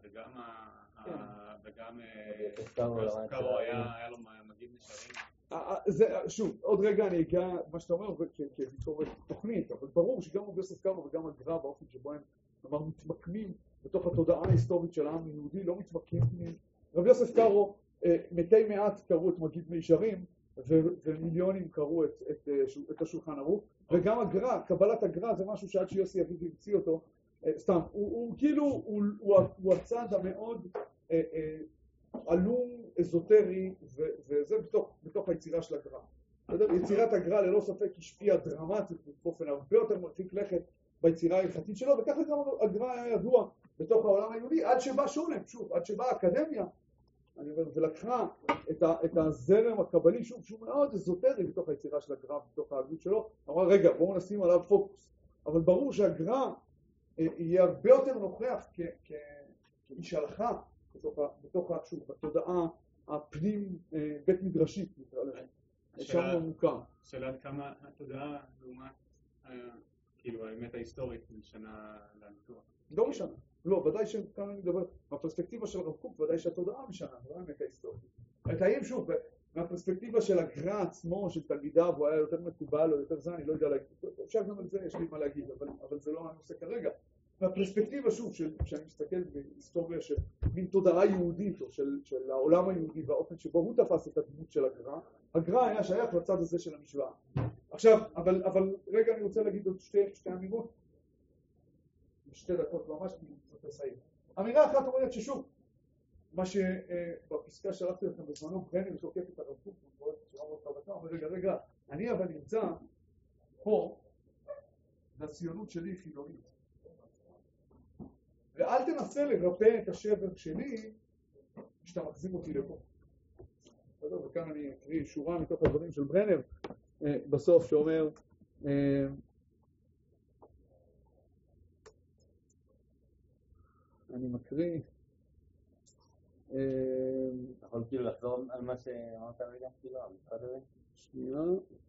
וגם סקארו היה לו מגיד נשארים. שוב, עוד רגע אני אגע מה שאתה אומר כביקורת תוכנית, אבל ברור שגם רבי יוסף קארו וגם הגר"א באופן שבו הם מתמקמים בתוך התודעה ההיסטורית של העם היהודי, לא מתמקמים. רבי יוסף קארו, מתי מעט קראו את מגיד מישרים, ומיליונים קראו את השולחן ערוך, וגם הגר"א, קבלת הגר"א זה משהו שעד שיוסי אביבי המציא אותו, סתם, הוא כאילו, הוא הצד המאוד עלום, אזוטרי, וזה בתוך היצירה של הגר"א. יצירת הגר"א ללא ספק השפיעה דרמטית באופן הרבה יותר מרחיק לכת ביצירה ההלכתית שלו, וככה גם הגר"א היה ידוע בתוך העולם היהודי, עד שבא שולם, שוב, עד שבא האקדמיה, אני אומר, ולקחה את הזרם הקבלי, שוב, שהוא מאוד אזוטרי בתוך היצירה של הגר"א, בתוך ההגות שלו, אמרה, רגע, בואו נשים עליו פוקוס. אבל ברור שהגר"א יהיה הרבה יותר נוכח כאיש הלכה, שוב, בתודעה הפנים בית מדרשית, נקרא לזה. שם הוא מוכר. שאלה עד כמה התודעה לעומת, כאילו, האמת ההיסטורית משנה לניתוח. לא משנה. לא, ודאי שכאן אני מדבר, מהפרספקטיבה של הרב קוק, ודאי שהתודעה משנה, לא האמת ההיסטורית. האם שוב, מהפרספקטיבה של הגר"א עצמו, של תלמידיו, הוא היה יותר מקובל או יותר זה, אני לא יודע להגיד, אפשר גם על זה, יש לי מה להגיד, אבל זה לא הנושא כרגע. מהפרספקטיבה שוב, שאני מסתכל בהיסטוריה של מין תודעה יהודית, או של העולם היהודי, והאופן שבו הוא תפס את הדמות של הגר"א, הגר"א היה שייך לצד הזה של המשוואה. עכשיו, אבל רגע אני רוצה להגיד עוד שתי אמירות, בשתי דקות ממש זאת לסיים. אמירה אחת אומרת ששוב, מה שבפסקה שלחתי לכם בזמנו, ברנר תוקף את הרב קוק, אומר רגע, אני אבל נמצא פה, והציונות שלי חילונית. ואל תנסה לרפא את השבר שלי, כשאתה מחזיק אותי לפה. וכאן אני אקריא שורה מתוך הדברים של ברנר, בסוף שאומר, אני מקריא. אתה יכול כאילו לחזור על מה שאמרת רגע? שנייה.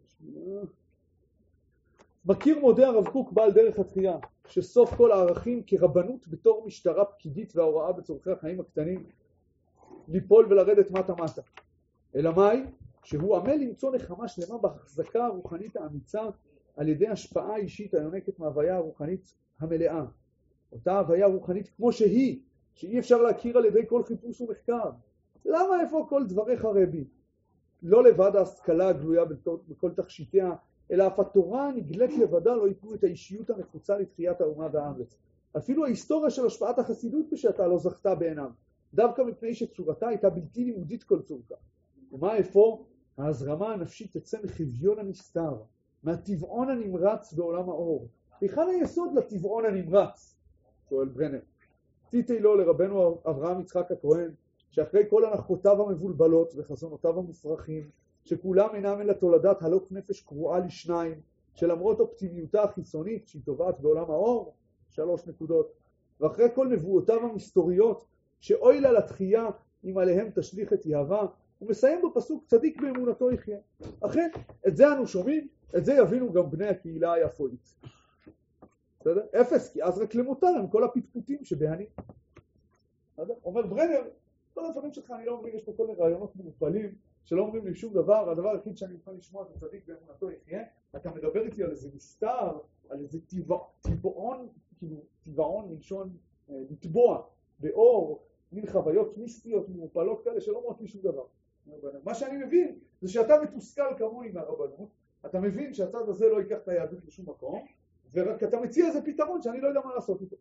מכיר מודה הרב קוק בעל דרך התחייה, שסוף כל הערכים כרבנות בתור משטרה פקידית וההוראה בצורכי החיים הקטנים, ליפול ולרדת מטה. אלא מאי? שהוא עמל למצוא נחמה שלמה בהחזקה הרוחנית האמיצה על ידי השפעה אישית היונקת מהוויה הרוחנית המלאה. אותה הוויה רוחנית כמו שהיא, שאי אפשר להכיר על ידי כל חיפוש ומחקר. למה איפה כל דבריך רבי? לא לבד ההשכלה הגלויה בכל תכשיטיה, אלא אף התורה הנגלית לבדה לא ייתנו את האישיות הנחוצה לתחיית האומה והארץ. אפילו ההיסטוריה של השפעת החסידות בשעתה לא זכתה בעיניו, דווקא מפני שצורתה הייתה בלתי לימודית כל צורתה. ומה איפה? ההזרמה הנפשית תצא מחוויון הנסתר, מהטבעון הנמרץ בעולם האור. היכן היסוד לטבעון הנמרץ? שואל ברנר. ציטי לו לרבנו אברהם יצחק הכהן, שאחרי כל הנחותיו המבולבלות וחזונותיו המופרכים, שכולם אינם אלא תולדת הלוך נפש קרועה לשניים, שלמרות אופטימיותה החיצונית שהיא טובעת בעולם האור, 3 נקודות, ואחרי כל נבואותיו המסתוריות, שאוי לה לתחייה אם עליהם תשליך את יהבה, הוא מסיים בפסוק צדיק באמונתו יחיה. אכן, את זה אנו שומעים, את זה יבינו גם בני הקהילה היפואית. בסדר? 0, כי אז רק למותר הם כל הפטפוטים שבהנים. אומר ברנר, כל הדברים שלך אני לא אומר, יש פה כל מיני רעיונות מעופלים, שלא אומרים לי שום דבר, הדבר היחיד שאני יכול לשמוע זה צדיק באמונתו יחיה, אתה מדבר איתי על איזה מסתר, על איזה טבעון, כאילו טבעון מלשון לטבוע, באור, מין חוויות מיסטיות מעופלות כאלה שלא אומרות לי שום דבר. מה שאני מבין זה שאתה מתוסכל כמוני מהרבנות, אתה מבין שהצד הזה לא ייקח את היהדות לשום מקום, ורק אתה מציע איזה פתרון שאני לא יודע מה לעשות איתו.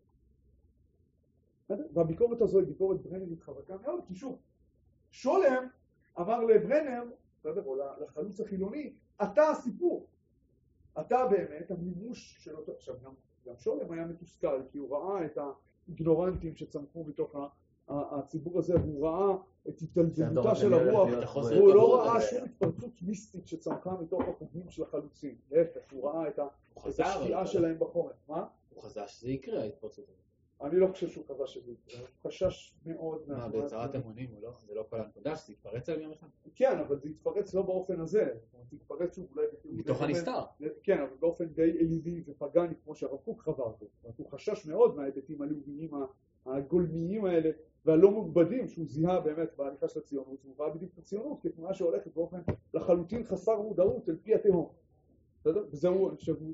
והביקורת הזו היא ביקורת ברנרית חזקה מאוד, כי שוב, שולם אמר לברנר, או לחלוץ החילוני, אתה הסיפור, אתה באמת המימוש של אותו. עכשיו גם שולם היה מתוסכל, כי הוא ראה את האיגנורנטים שצמחו מתוך הציבור הזה, והוא ראה את התדלדלותה של הרוח, והוא לא ראה שום התפרצות מיסטית שצמחה מתוך החוגים של החלוצים, להפך, הוא ראה את השקיעה שלהם בחורף. מה? הוא חזש שזה יקרה, ההתפרצות הזאת. אני לא חושב שהוא חזש שזה יקרה, הוא חשש מאוד. מה, בהצהרת אמונים זה לא כל הנקודה, שזה יתפרץ עליהם יום אחד? כן, אבל זה יתפרץ לא באופן הזה, זאת אומרת, זה יתפרץ שוב אולי מתוך הנסתר. כן, אבל באופן די אלילי ופגני, כמו שהרב קוק חבר אותו. זאת אומרת, הוא חשש מאוד מההיבטים הלאומיים הגולמיים האלה, והלא מוגבדים שהוא זיהה באמת בהליכה של הציונות, הוא ראה בדיוק את הציונות כתנועה שהולכת באופן לחלוטין חסר מודעות אל פי התהום. בסדר? וזהו, אני חושב,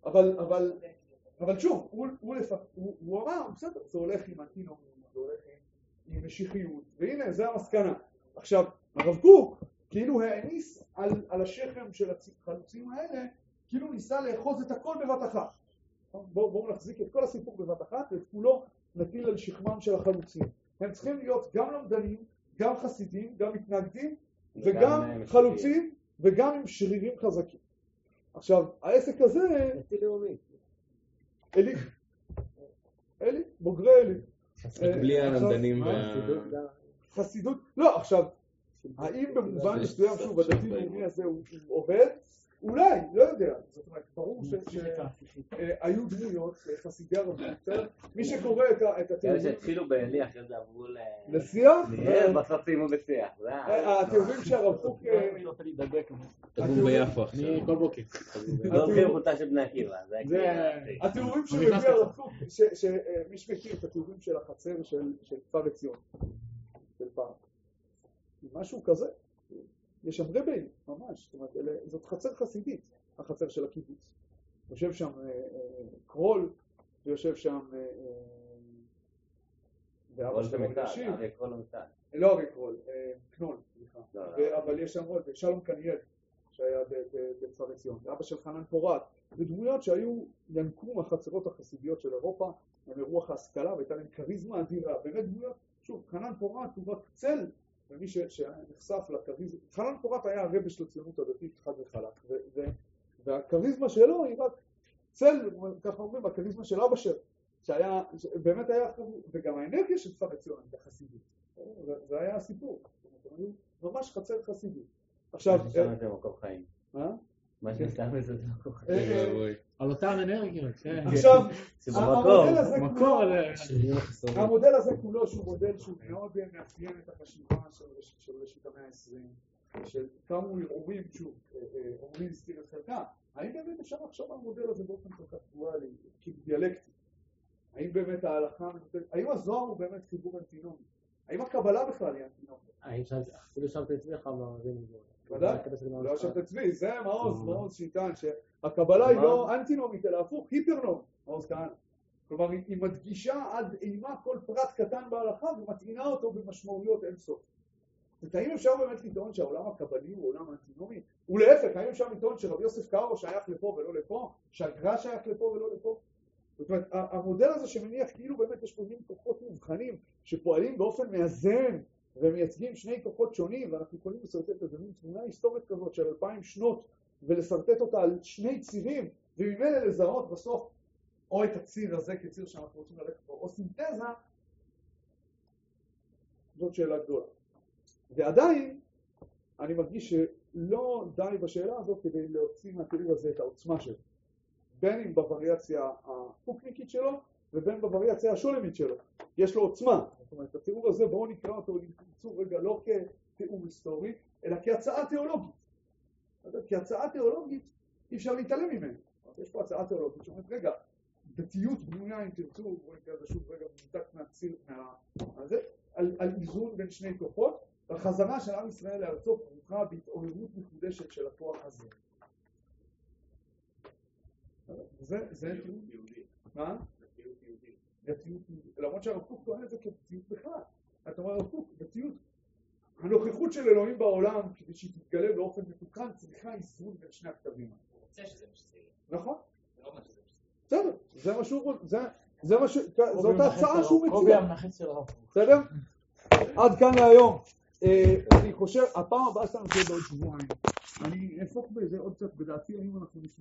אבל שוב, הוא אמר, בסדר, זה הולך עם אנטינומיה, זה הולך עם משיחיות, והנה, זה המסקנה. עכשיו, הרב קוק, כאילו העניס על השכם של החלוצים האלה, כאילו ניסה לאחוז את הכל בבת אחת. בואו נחזיק את כל הסיפור בבת אחת, ואת כולו נטיל על שכמם של החלוצים. הם צריכים להיות גם למדנים, גם חסידים, גם מתנגדים, וגם חלוצים, וגם עם שרירים חזקים. עכשיו, העסק הזה... נטי לאומי. אלי, בוגרי אלי. בלי הלמדנים חסידות, לא, עכשיו, האם במובן מסוים שוב הדתי לאומי הזה הוא עובד? אולי, לא יודע. זאת אומרת, ברור שהיו דמויות חסידי ערבים, מי שקורא את התיאורים... אלה שהתחילו באלי, אחרי זה עברו לשיח? בסוף סיימו בשיח. התיאורים שהרב קוק... תגור ביפו עכשיו. כל בוקר. לא הולכים חולצה של בני עקיבא. התיאורים שמביא הרב קוק, שמי שמכיר את התיאורים של החצר של כפר עציון, של פעם. משהו כזה. יש שם רבים, ממש, זאת אומרת, זאת חצר חסידית, החצר של הקיבוץ. יושב שם קרול, ויושב שם... קרול זה מצד, ארי קרול לא מצד. לא ארי קרול, קנול, סליחה. אבל יש שם עוד, שלום קניאל, שהיה בכפר עציון, אבא של חנן פורת, ודמויות שהיו, ינקו מהחצרות החסידיות של אירופה, הם אירוח ההשכלה, והייתה להם קריזמה אדירה, באמת דמויות, שוב, חנן פורת הוא רק צל, ומי שנחשף לקריזמה, חנן פורת היה הרב של הציונות הדתית חד וחלק, והקריזמה שלו היא רק צל, ככה אומרים, הקריזמה של אבא שלו, שבאמת היה, וגם האנרגיה של כפר עציון הייתה חסידית, זה היה הסיפור, ממש חצר חסידית. עכשיו... מה ששם את זה מקום חיים. מה ששם את זה מקום חיים. על אותם אנרגיות, כן. עכשיו, המודל הזה כולו שהוא מודל שהוא מאוד מאפיין את החשיבה של ראשית המאה ה-20, של כמה ערעורים, שוב, ערעורים הזכיר את חלקה, האם באמת אפשר לחשוב על המודל הזה באופן כל כך דואלי, דיאלקטי? האם באמת ההלכה, האם הזוהר הוא באמת חיבור אנטינומי? האם הקבלה בכלל היא אנטינומית? אפילו שם תצליח המאזין הזה. ודאי, לא שם תצבי, זה מעוז שיטן, שהקבלה היא לא אנטינומית, אלא הפוך, היפרנומית, מעוז כהנא. כלומר, היא מדגישה עד אימה כל פרט קטן בהלכה ומטעינה אותו במשמעויות אינסוף. האם אפשר באמת לטעון שהעולם הקבלי הוא עולם אנטינומי? ולהפך, האם אפשר לטעון שרבי יוסף קארו שייך לפה ולא לפה? שהגר"א שייך לפה ולא לפה? זאת אומרת, המודל הזה שמניח כאילו באמת יש פה מין כוחות מובחנים שפועלים באופן מאזן ומייצגים שני כוחות שונים, ואנחנו יכולים לסרטט את מין תמונה היסטורית כזאת של 2000 שנות ולסרטט אותה על שני צירים, וממילא לזהות בסוף או את הציר הזה כציר שאנחנו רוצים ללכת פה, או סינתזה, זאת שאלה גדולה. ועדיין, אני מרגיש שלא די בשאלה הזאת כדי להוציא מהתיאור הזה את העוצמה שלו. בין אם בווריאציה הפוקניקית שלו, ובין בווריאציה השולמית שלו. יש לו עוצמה. זאת אומרת, התיאור הזה, בואו נקרא אותו לקיצור רגע, לא כתיאור היסטורי, אלא כהצעה תיאולוגית. כהצעה תיאולוגית, אי אפשר להתעלם ממנו. יש פה הצעה תיאולוגית שאומרת, רגע, דתיות בנויה, אם תרצו, בואו נקרא זה שוב רגע, מנותק מהציר, על איזון בין שני כוחות, והחזרה של עם ישראל לארצו כרוכה בהתעוררות מחודשת של הכוח הזה. זה יהודי. מה? דתיות יהודי. דתיות יהודי. למרות שהרב קוק טוען את זה כדתיות בכלל. אתה אומר, הרב קוק, דתיות, הנוכחות של אלוהים בעולם, כדי שהיא תתגלה באופן מתוקן, צריכה איזון בין שני הכתבים. הוא רוצה שזה מה שזה יהיה. נכון? זה לא מה שזה מה שזה. בסדר, זה מה שהוא רוצה, זאת ההצעה שהוא מציע. קובי המנחית של הרב. בסדר? עד כאן להיום. אני חושב, הפעם הבאה שלנו תהיה בעוד שבועיים. אני אעסוק בזה עוד קצת, בדעתי האם אנחנו